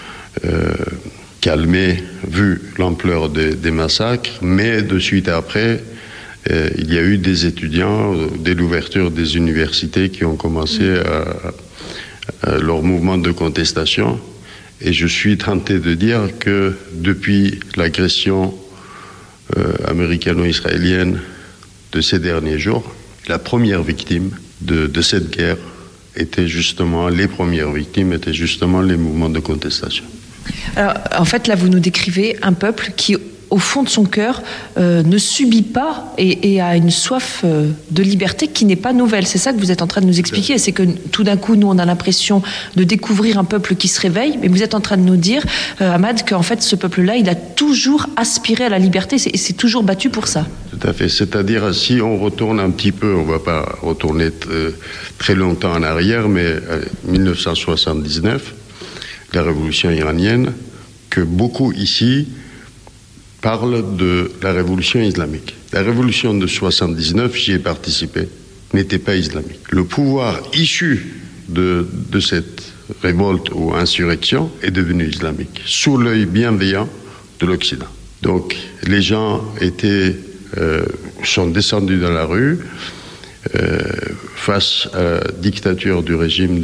calmé vu l'ampleur des massacres, mais de suite après, il y a eu des étudiants, dès l'ouverture des universités, qui ont commencé leur mouvement de contestation. Et je suis tenté de dire que depuis l'agression américano-israélienne de ces derniers jours, la première victime de cette guerre les premières victimes étaient justement les mouvements de contestation. Alors, en fait, là, vous nous décrivez un peuple qui, au fond de son cœur, ne subit pas et a une soif de liberté qui n'est pas nouvelle. C'est ça que vous êtes en train de nous expliquer. C'est que tout d'un coup, nous, on a l'impression de découvrir un peuple qui se réveille, mais vous êtes en train de nous dire, Ahmad, qu'en fait, ce peuple-là, il a toujours aspiré à la liberté et s'est toujours battu pour ça. Tout à fait. C'est-à-dire, si on retourne un petit peu, on ne va pas retourner très longtemps en arrière, mais 1979, la révolution iranienne, que beaucoup ici parlent de la révolution islamique. La révolution de 79, j'y ai participé, n'était pas islamique. Le pouvoir issu de cette révolte ou insurrection est devenu islamique, sous l'œil bienveillant de l'Occident. Donc, les gens sont descendus dans la rue face à la dictature du régime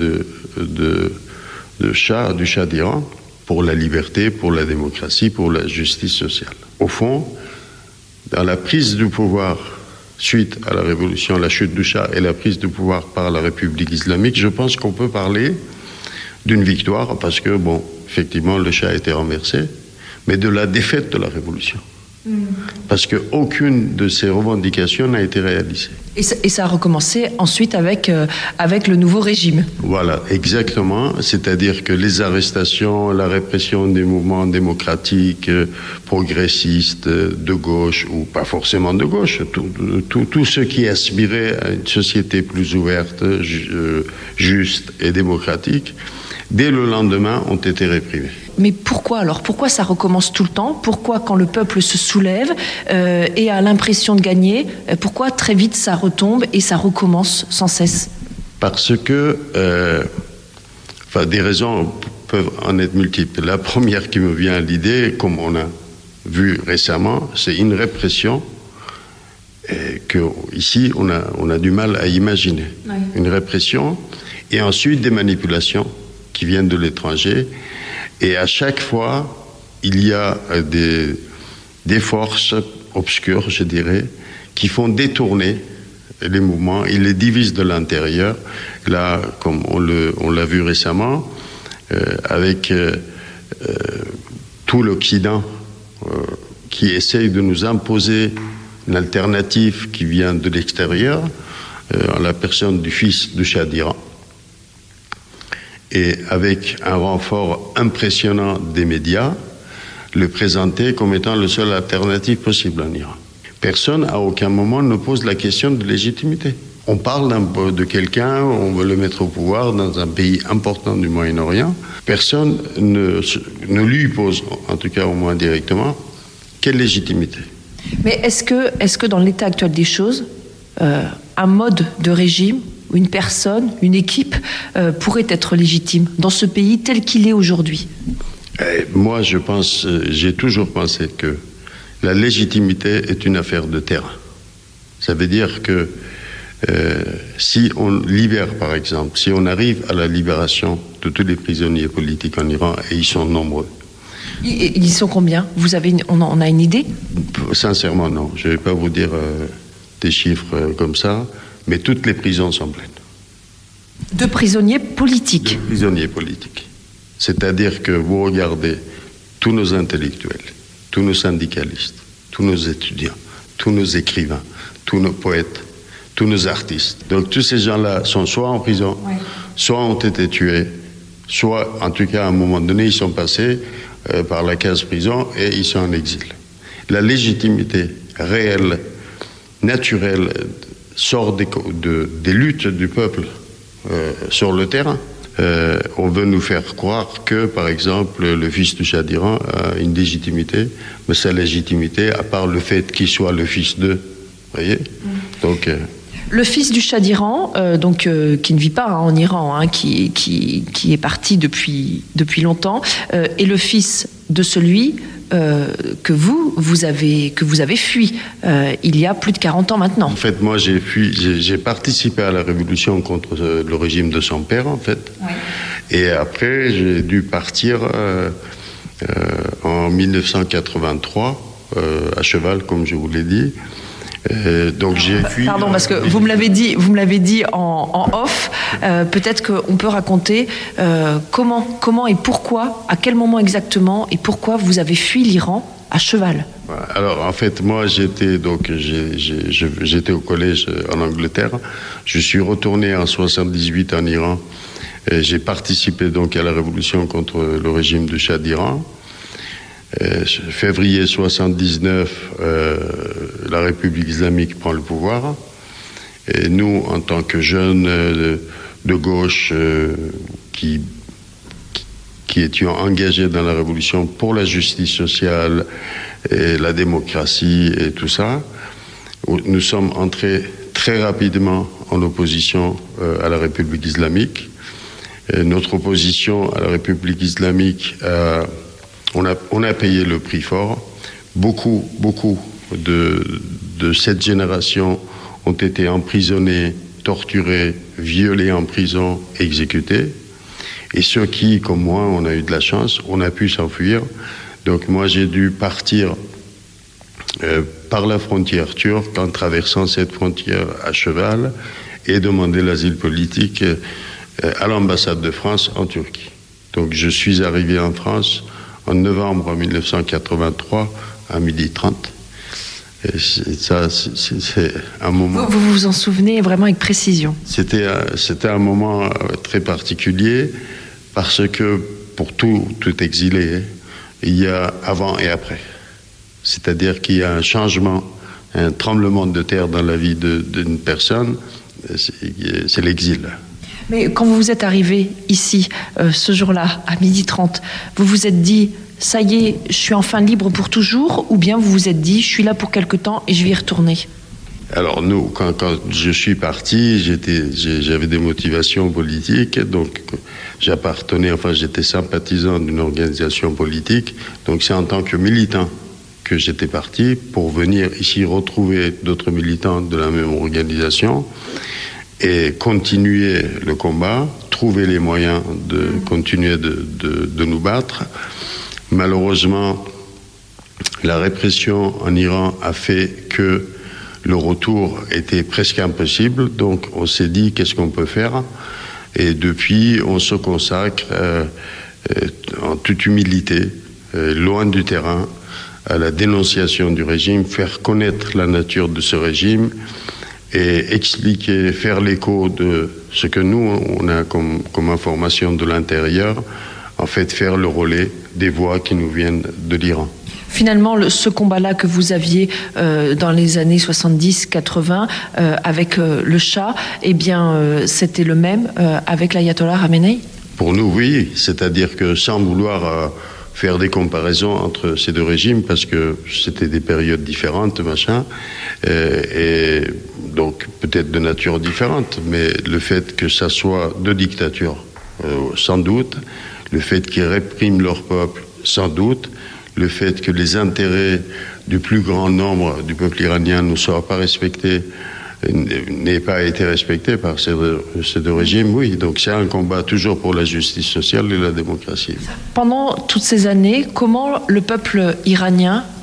du Shah d'Iran, pour la liberté, pour la démocratie, pour la justice sociale. Au fond, dans la prise du pouvoir suite à la révolution, la chute du Shah et la prise du pouvoir par la République islamique, je pense qu'on peut parler d'une victoire, parce que, bon, effectivement, le Shah a été renversé, mais de la défaite de la révolution. Parce qu'aucune de ces revendications n'a été réalisée. Et ça a recommencé ensuite avec le nouveau régime. Voilà, exactement. C'est-à-dire que les arrestations, la répression des mouvements démocratiques, progressistes, de gauche, ou pas forcément de gauche, tous ceux qui aspiraient à une société plus ouverte, juste et démocratique, dès le lendemain, ont été réprimés. Mais pourquoi alors ? Pourquoi ça recommence tout le temps ? Pourquoi quand le peuple se soulève et a l'impression de gagner, pourquoi très vite ça retombe et ça recommence sans cesse ? Parce que des raisons peuvent en être multiples. La première qui me vient à l'idée, comme on a vu récemment, c'est une répression que ici on a du mal à imaginer. Oui. Une répression et ensuite des manipulations qui viennent de l'étranger. Et à chaque fois, il y a des forces obscures, je dirais, qui font détourner les mouvements, ils les divisent de l'intérieur. Là, comme on l'a vu récemment, avec tout l'Occident qui essaye de nous imposer une alternative qui vient de l'extérieur, en la personne du fils du Shah d'Iran, et avec un renfort impressionnant des médias, le présenter comme étant le seul alternative possible en Iran. Personne, à aucun moment, ne pose la question de légitimité. On parle de quelqu'un, on veut le mettre au pouvoir dans un pays important du Moyen-Orient. Personne ne lui pose, en tout cas au moins directement, quelle légitimité. Mais est-ce que dans l'état actuel des choses, un mode de régime, une personne, une équipe pourrait être légitime dans ce pays tel qu'il est aujourd'hui ? Moi, j'ai toujours pensé que la légitimité est une affaire de terrain. Ça veut dire que si on libère, par exemple, si on arrive à la libération de tous les prisonniers politiques en Iran, et ils sont nombreux. Ils sont combien ? On a une idée ? Sincèrement, non. Je ne vais pas vous dire des chiffres comme ça. Mais toutes les prisons sont pleines. De prisonniers politiques. De prisonniers politiques. C'est-à-dire que vous regardez tous nos intellectuels, tous nos syndicalistes, tous nos étudiants, tous nos écrivains, tous nos poètes, tous nos artistes. Donc tous ces gens-là sont soit en prison, soit ont été tués, soit en tout cas à un moment donné ils sont passés par la case prison et ils sont en exil. La légitimité réelle, naturelle, sort des luttes du peuple sur le terrain. On veut nous faire croire que, par exemple, le fils du Shah d'Iran a une légitimité, mais sa légitimité, à part le fait qu'il soit le fils d'eux, vous voyez. Donc, le fils du Shah d'Iran, qui ne vit pas en Iran, qui est parti depuis longtemps, est le fils de celui que vous avez fui il y a plus de 40 ans maintenant. En fait, moi, j'ai participé à la révolution contre le régime de son père, en fait. Oui. Et après, j'ai dû partir en 1983, à cheval, comme je vous l'ai dit. Donc j'ai fui. Pardon, parce que vous me l'avez dit en off. Peut-être qu'on peut raconter comment et pourquoi, à quel moment exactement et pourquoi vous avez fui l'Iran à cheval. Alors en fait, moi j'étais au collège en Angleterre. Je suis retourné en 78 en Iran. Et j'ai participé donc à la révolution contre le régime du Shah d'Iran. Février 79, la République islamique prend le pouvoir. Et nous, en tant que jeunes de gauche qui étions engagés dans la révolution pour la justice sociale et la démocratie et tout ça, nous sommes entrés très rapidement en opposition à la République islamique. Et notre opposition à la République islamique on a payé le prix fort. Beaucoup de cette génération ont été emprisonnés, torturés, violés en prison, exécutés. Et ceux qui, comme moi, on a eu de la chance, on a pu s'enfuir. Donc moi, j'ai dû partir par la frontière turque en traversant cette frontière à cheval et demander l'asile politique à l'ambassade de France en Turquie. Donc je suis arrivé en France en novembre 1983 à 12h30. Et ça, c'est un moment... Vous vous en souvenez vraiment avec précision. C'était un moment très particulier parce que pour tout exilé, il y a avant et après. C'est-à-dire qu'il y a un changement, un tremblement de terre dans la vie d'une personne, c'est l'exil. Mais quand vous êtes arrivé ici, ce jour-là, à 12h30, vous vous êtes dit, ça y est, je suis enfin libre pour toujours, ou bien vous vous êtes dit, je suis là pour quelque temps et je vais y retourner? Alors nous, quand je suis parti, j'avais des motivations politiques, donc j'étais sympathisant d'une organisation politique, donc c'est en tant que militant que j'étais parti pour venir ici retrouver d'autres militants de la même organisation et continuer le combat, trouver les moyens de continuer de nous battre. Malheureusement, la répression en Iran a fait que le retour était presque impossible, donc on s'est dit qu'est-ce qu'on peut faire, et depuis on se consacre en toute humilité, loin du terrain, à la dénonciation du régime, faire connaître la nature de ce régime et expliquer, faire l'écho de ce que nous on a comme information de l'intérieur, en fait faire le relais des voix qui nous viennent de l'Iran. Finalement, ce combat-là que vous aviez dans les années 70-80 avec le Shah, eh bien, c'était le même avec l'ayatollah Khamenei? Pour nous, oui. C'est-à-dire que sans vouloir faire des comparaisons entre ces deux régimes, parce que c'était des périodes différentes, et donc peut-être de nature différente, mais le fait que ça soit deux dictatures, sans doute, le fait qu'ils répriment leur peuple, sans doute, le fait que les intérêts du plus grand nombre du peuple iranien ne soient pas respectés, n'aient pas été respectés par ces deux régimes, oui. Donc c'est un combat toujours pour la justice sociale et la démocratie. Pendant toutes ces années, comment le peuple iranien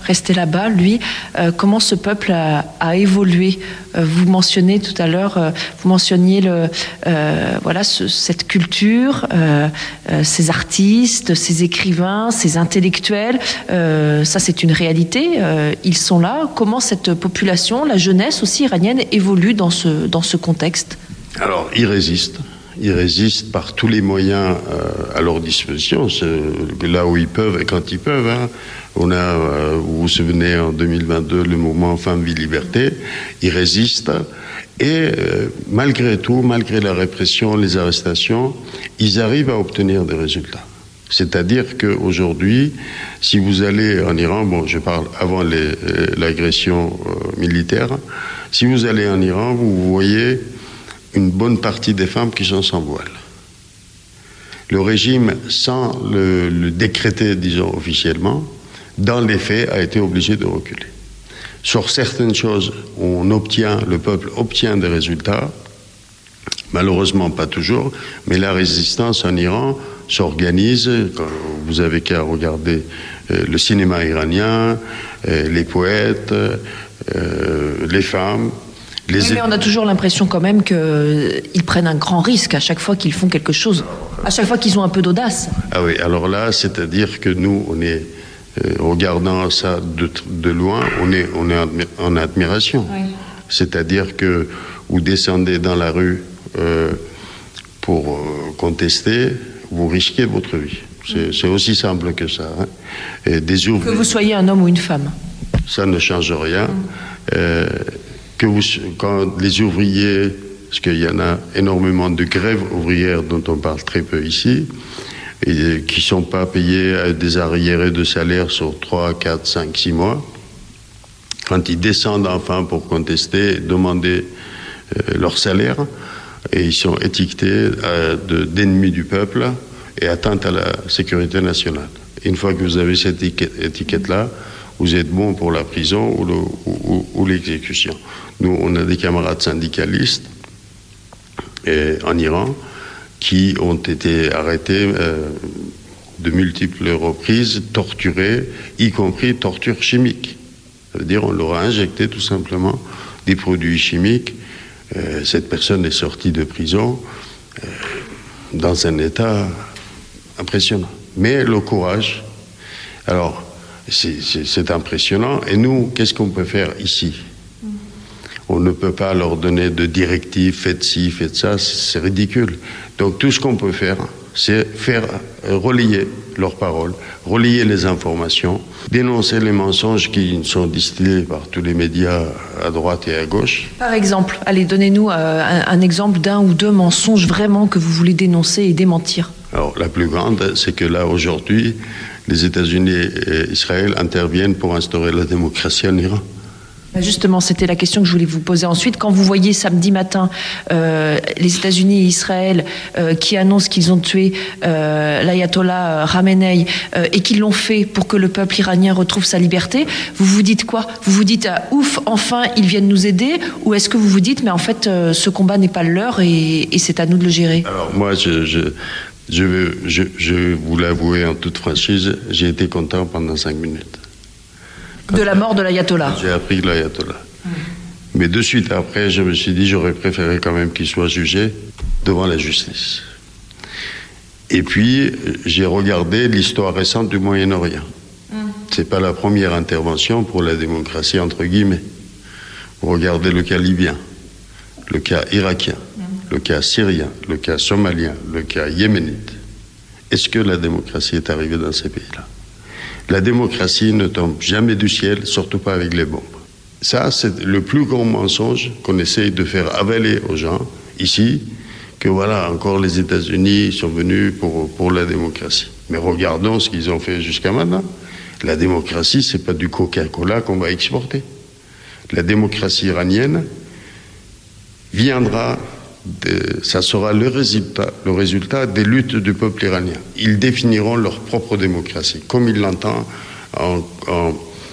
resté là-bas, lui, comment ce peuple a évolué. Vous mentionnez tout à l'heure, vous mentionniez cette culture, ces artistes, ces écrivains, ces intellectuels. Ça, c'est une réalité. Ils sont là. Comment cette population, la jeunesse aussi iranienne, évolue dans ce contexte? Alors, ils résistent. Ils résistent par tous les moyens à leur disposition, là où ils peuvent et quand ils peuvent. Hein. On a, vous vous souvenez, en 2022, le mouvement Femmes, Vie, Liberté. Ils résistent et malgré tout, malgré la répression, les arrestations, ils arrivent à obtenir des résultats. C'est-à-dire qu'aujourd'hui, si vous allez en Iran, bon, je parle avant l'agression militaire, si vous allez en Iran, vous voyez une bonne partie des femmes qui sont sans voile. Le régime, sans le décréter, disons, officiellement, dans les faits, a été obligé de reculer. Sur certaines choses, le peuple obtient des résultats, malheureusement pas toujours, mais la résistance en Iran s'organise. Vous avez qu'à regarder le cinéma iranien, les poètes, les femmes. Oui, mais on a toujours l'impression quand même qu'ils prennent un grand risque à chaque fois qu'ils font quelque chose, à chaque fois qu'ils ont un peu d'audace. Ah oui, alors là, c'est-à-dire que nous, on est, regardant ça de loin, on est en admiration. Oui. C'est-à-dire que vous descendez dans la rue pour contester, vous risquez votre vie. C'est aussi simple que ça. Hein. Et que vous soyez un homme ou une femme. Ça ne change rien. Quand les ouvriers, parce qu'il y en a énormément de grèves ouvrières dont on parle très peu ici, et qui ne sont pas payés à des arriérés de salaire sur 3, 4, 5, 6 mois, quand ils descendent enfin pour contester, demander leur salaire, et ils sont étiquetés d'ennemis du peuple et atteinte à la sécurité nationale. Une fois que vous avez cette étiquette-là, vous êtes bon pour la prison ou l'exécution. Nous, on a des camarades syndicalistes en Iran qui ont été arrêtés de multiples reprises, torturés, y compris torture chimique. Ça veut dire on leur a injecté tout simplement des produits chimiques. Cette personne est sortie de prison dans un état impressionnant. Mais le courage, alors c'est impressionnant. Et nous, qu'est-ce qu'on peut faire ici? On ne peut pas leur donner de directives, faites ci, faites ça, c'est ridicule. Donc tout ce qu'on peut faire, c'est relayer leurs paroles, relayer les informations, dénoncer les mensonges qui sont distillés par tous les médias à droite et à gauche. Par exemple, allez, donnez-nous un exemple d'un ou deux mensonges vraiment que vous voulez dénoncer et démentir. Alors la plus grande, c'est que là aujourd'hui, les États-Unis et Israël interviennent pour instaurer la démocratie en Iran. Justement, c'était la question que je voulais vous poser ensuite. Quand vous voyez samedi matin les États-Unis et Israël qui annoncent qu'ils ont tué l'ayatollah Khamenei et qu'ils l'ont fait pour que le peuple iranien retrouve sa liberté, vous vous dites quoi? Vous vous dites ouf, enfin ils viennent nous aider, ou est-ce que vous vous dites mais en fait ce combat n'est pas le leur et c'est à nous de le gérer? Alors moi je vais vous l'avouer en toute franchise, j'ai été content pendant 5 minutes. De la mort de l'ayatollah. J'ai appris l'ayatollah. Mais de suite après, je me suis dit, j'aurais préféré quand même qu'il soit jugé devant la justice. Et puis, j'ai regardé l'histoire récente du Moyen-Orient. C'est pas la première intervention pour la démocratie, entre guillemets. Vous regardez le cas libyen, le cas irakien, le cas syrien, le cas somalien, le cas yéménite. Est-ce que la démocratie est arrivée dans ces pays-là? La démocratie ne tombe jamais du ciel, surtout pas avec les bombes. Ça, c'est le plus grand mensonge qu'on essaye de faire avaler aux gens, ici, que voilà, encore les États-Unis sont venus pour la démocratie. Mais regardons ce qu'ils ont fait jusqu'à maintenant. La démocratie, c'est pas du Coca-Cola qu'on va exporter. La démocratie iranienne viendra, ça sera le résultat des luttes du peuple iranien. Ils définiront leur propre démocratie, comme ils l'entendent, en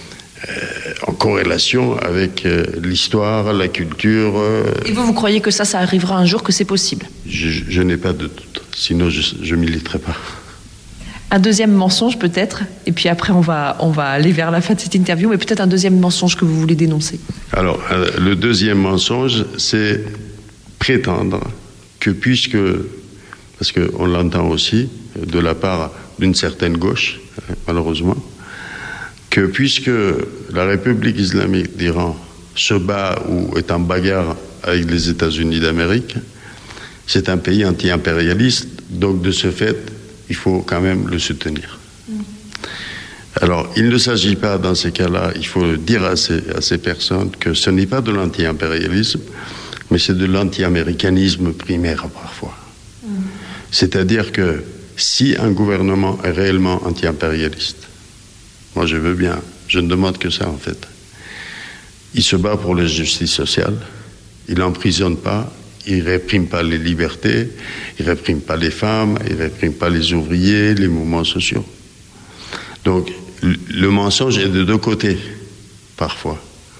corrélation avec l'histoire, la culture. Et vous croyez que ça arrivera un jour, que c'est possible? Je n'ai pas de doute, sinon je ne militerai pas. Un deuxième mensonge peut-être, et puis après on va aller vers la fin de cette interview, mais peut-être un deuxième mensonge que vous voulez dénoncer. Alors, le deuxième mensonge, c'est prétendre que puisque, parce qu'on l'entend aussi de la part d'une certaine gauche, malheureusement, que puisque la République islamique d'Iran se bat ou est en bagarre avec les États-Unis d'Amérique, c'est un pays anti-impérialiste, donc de ce fait, il faut quand même le soutenir. Alors, il ne s'agit pas, dans ces cas-là, il faut dire à ces personnes que ce n'est pas de l'anti-impérialisme, mais c'est de l'anti-américanisme primaire parfois. C'est-à-dire que si un gouvernement est réellement anti-impérialiste, moi je veux bien, je ne demande que ça en fait, il se bat pour la justice sociale, il n'emprisonne pas, il ne réprime pas les libertés, il ne réprime pas les femmes, il ne réprime pas les ouvriers, les mouvements sociaux. Donc, le mensonge est de deux côtés, parfois.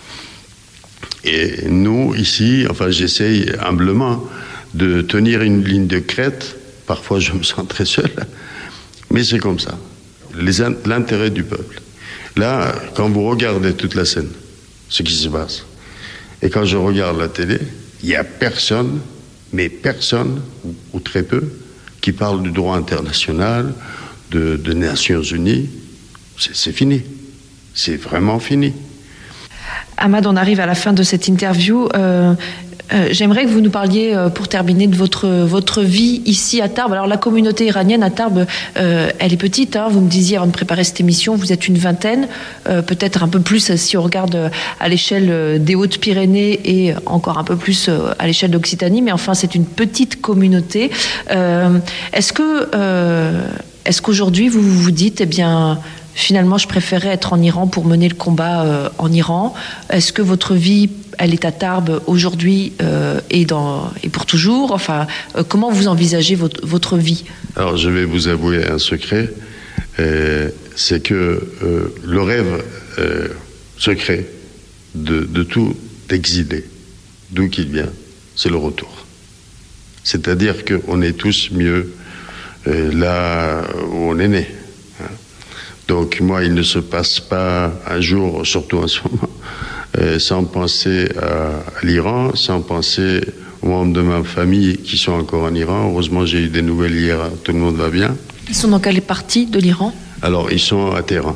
Et nous, ici, enfin, j'essaye humblement de tenir une ligne de crête. Parfois, je me sens très seul, mais c'est comme ça. L'intérêt du peuple. Là, quand vous regardez toute la scène, ce qui se passe, et quand je regarde la télé, il n'y a personne, mais personne, ou très peu, qui parle du droit international, de Nations Unies. C'est fini. C'est vraiment fini. Ahmad, on arrive à la fin de cette interview. J'aimerais que vous nous parliez, pour terminer, de votre vie ici à Tarbes. Alors, la communauté iranienne à Tarbes, elle est petite. Vous me disiez avant de préparer cette émission, vous êtes une vingtaine, peut-être un peu plus si on regarde à l'échelle des Hautes-Pyrénées et encore un peu plus à l'échelle d'Occitanie. Mais enfin, c'est une petite communauté. Est-ce qu'aujourd'hui, vous vous dites, eh bien, finalement, je préférais être en Iran pour mener le combat en Iran. Est-ce que votre vie, elle est à Tarbes aujourd'hui et pour toujours? Enfin, comment vous envisagez votre vie? Alors, je vais vous avouer un secret. C'est que le rêve secret de tout exilé, d'où qu'il vient, c'est le retour. C'est-à-dire qu'on est tous mieux là où on est né. Donc moi, il ne se passe pas un jour, surtout en ce moment, sans penser à l'Iran, sans penser aux membres de ma famille qui sont encore en Iran. Heureusement, j'ai eu des nouvelles hier, tout le monde va bien. Ils sont dans quelle partie de l'Iran? Alors, ils sont à Téhéran.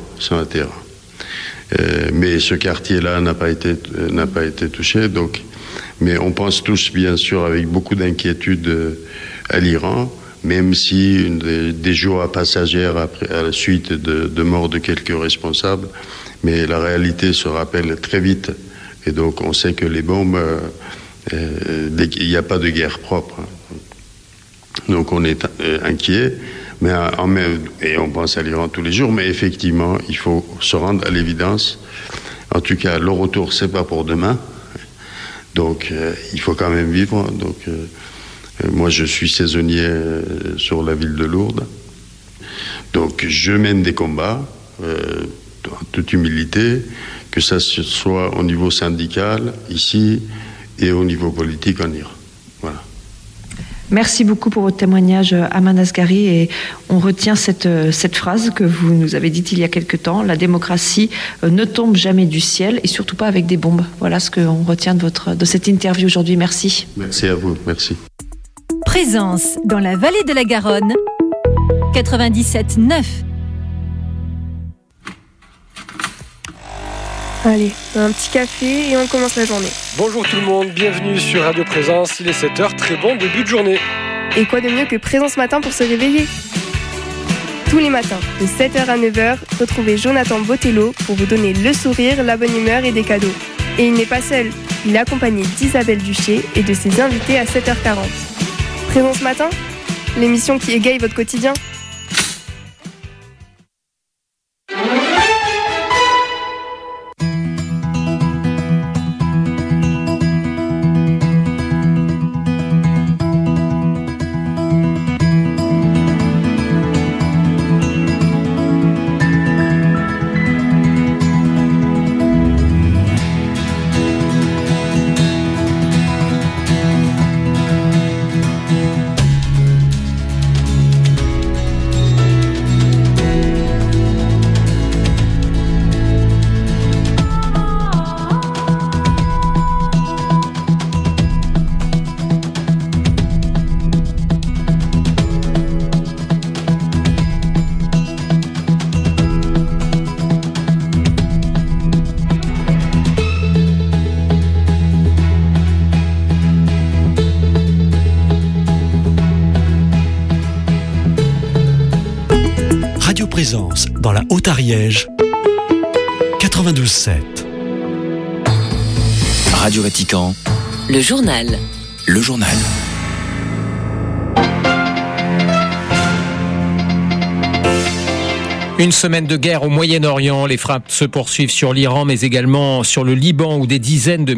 Mais ce quartier-là n'a pas été touché. Donc, mais on pense tous, bien sûr, avec beaucoup d'inquiétude à l'Iran, même si des joies passagères à la suite de mort de quelques responsables, mais la réalité se rappelle très vite. Et donc, on sait que les bombes, il n'y a pas de guerre propre. Donc, on est inquiet, et on pense à l'Iran tous les jours, mais effectivement, il faut se rendre à l'évidence. En tout cas, le retour, c'est pas pour demain. Donc, il faut quand même vivre. Donc, moi, je suis saisonnier sur la ville de Lourdes. Donc, je mène des combats, en toute humilité, que ça soit au niveau syndical, ici, et au niveau politique en Iran. Voilà. Merci beaucoup pour votre témoignage, Ahmad Asghari, et on retient cette phrase que vous nous avez dite il y a quelque temps: la démocratie ne tombe jamais du ciel, et surtout pas avec des bombes. Voilà ce qu'on retient de cette interview aujourd'hui. Merci. Merci à vous, merci. Présence dans la vallée de la Garonne, 97.9. Allez, un petit café et on commence la journée. Bonjour tout le monde, bienvenue sur Radio Présence, il est 7h, très bon début de journée. Et quoi de mieux que Présence Matin pour se réveiller? Tous les matins, de 7h à 9h, retrouvez Jonathan Botello pour vous donner le sourire, la bonne humeur et des cadeaux. Et il n'est pas seul, il est accompagné d'Isabelle Duché et de ses invités à 7h40. Présence Matin, l'émission qui égaye votre quotidien. Radio Présence dans la Haute-Ariège, 92.7. Radio Vatican. Le journal. Le journal. Une semaine de guerre au Moyen-Orient. Les frappes se poursuivent sur l'Iran, mais également sur le Liban, où des dizaines de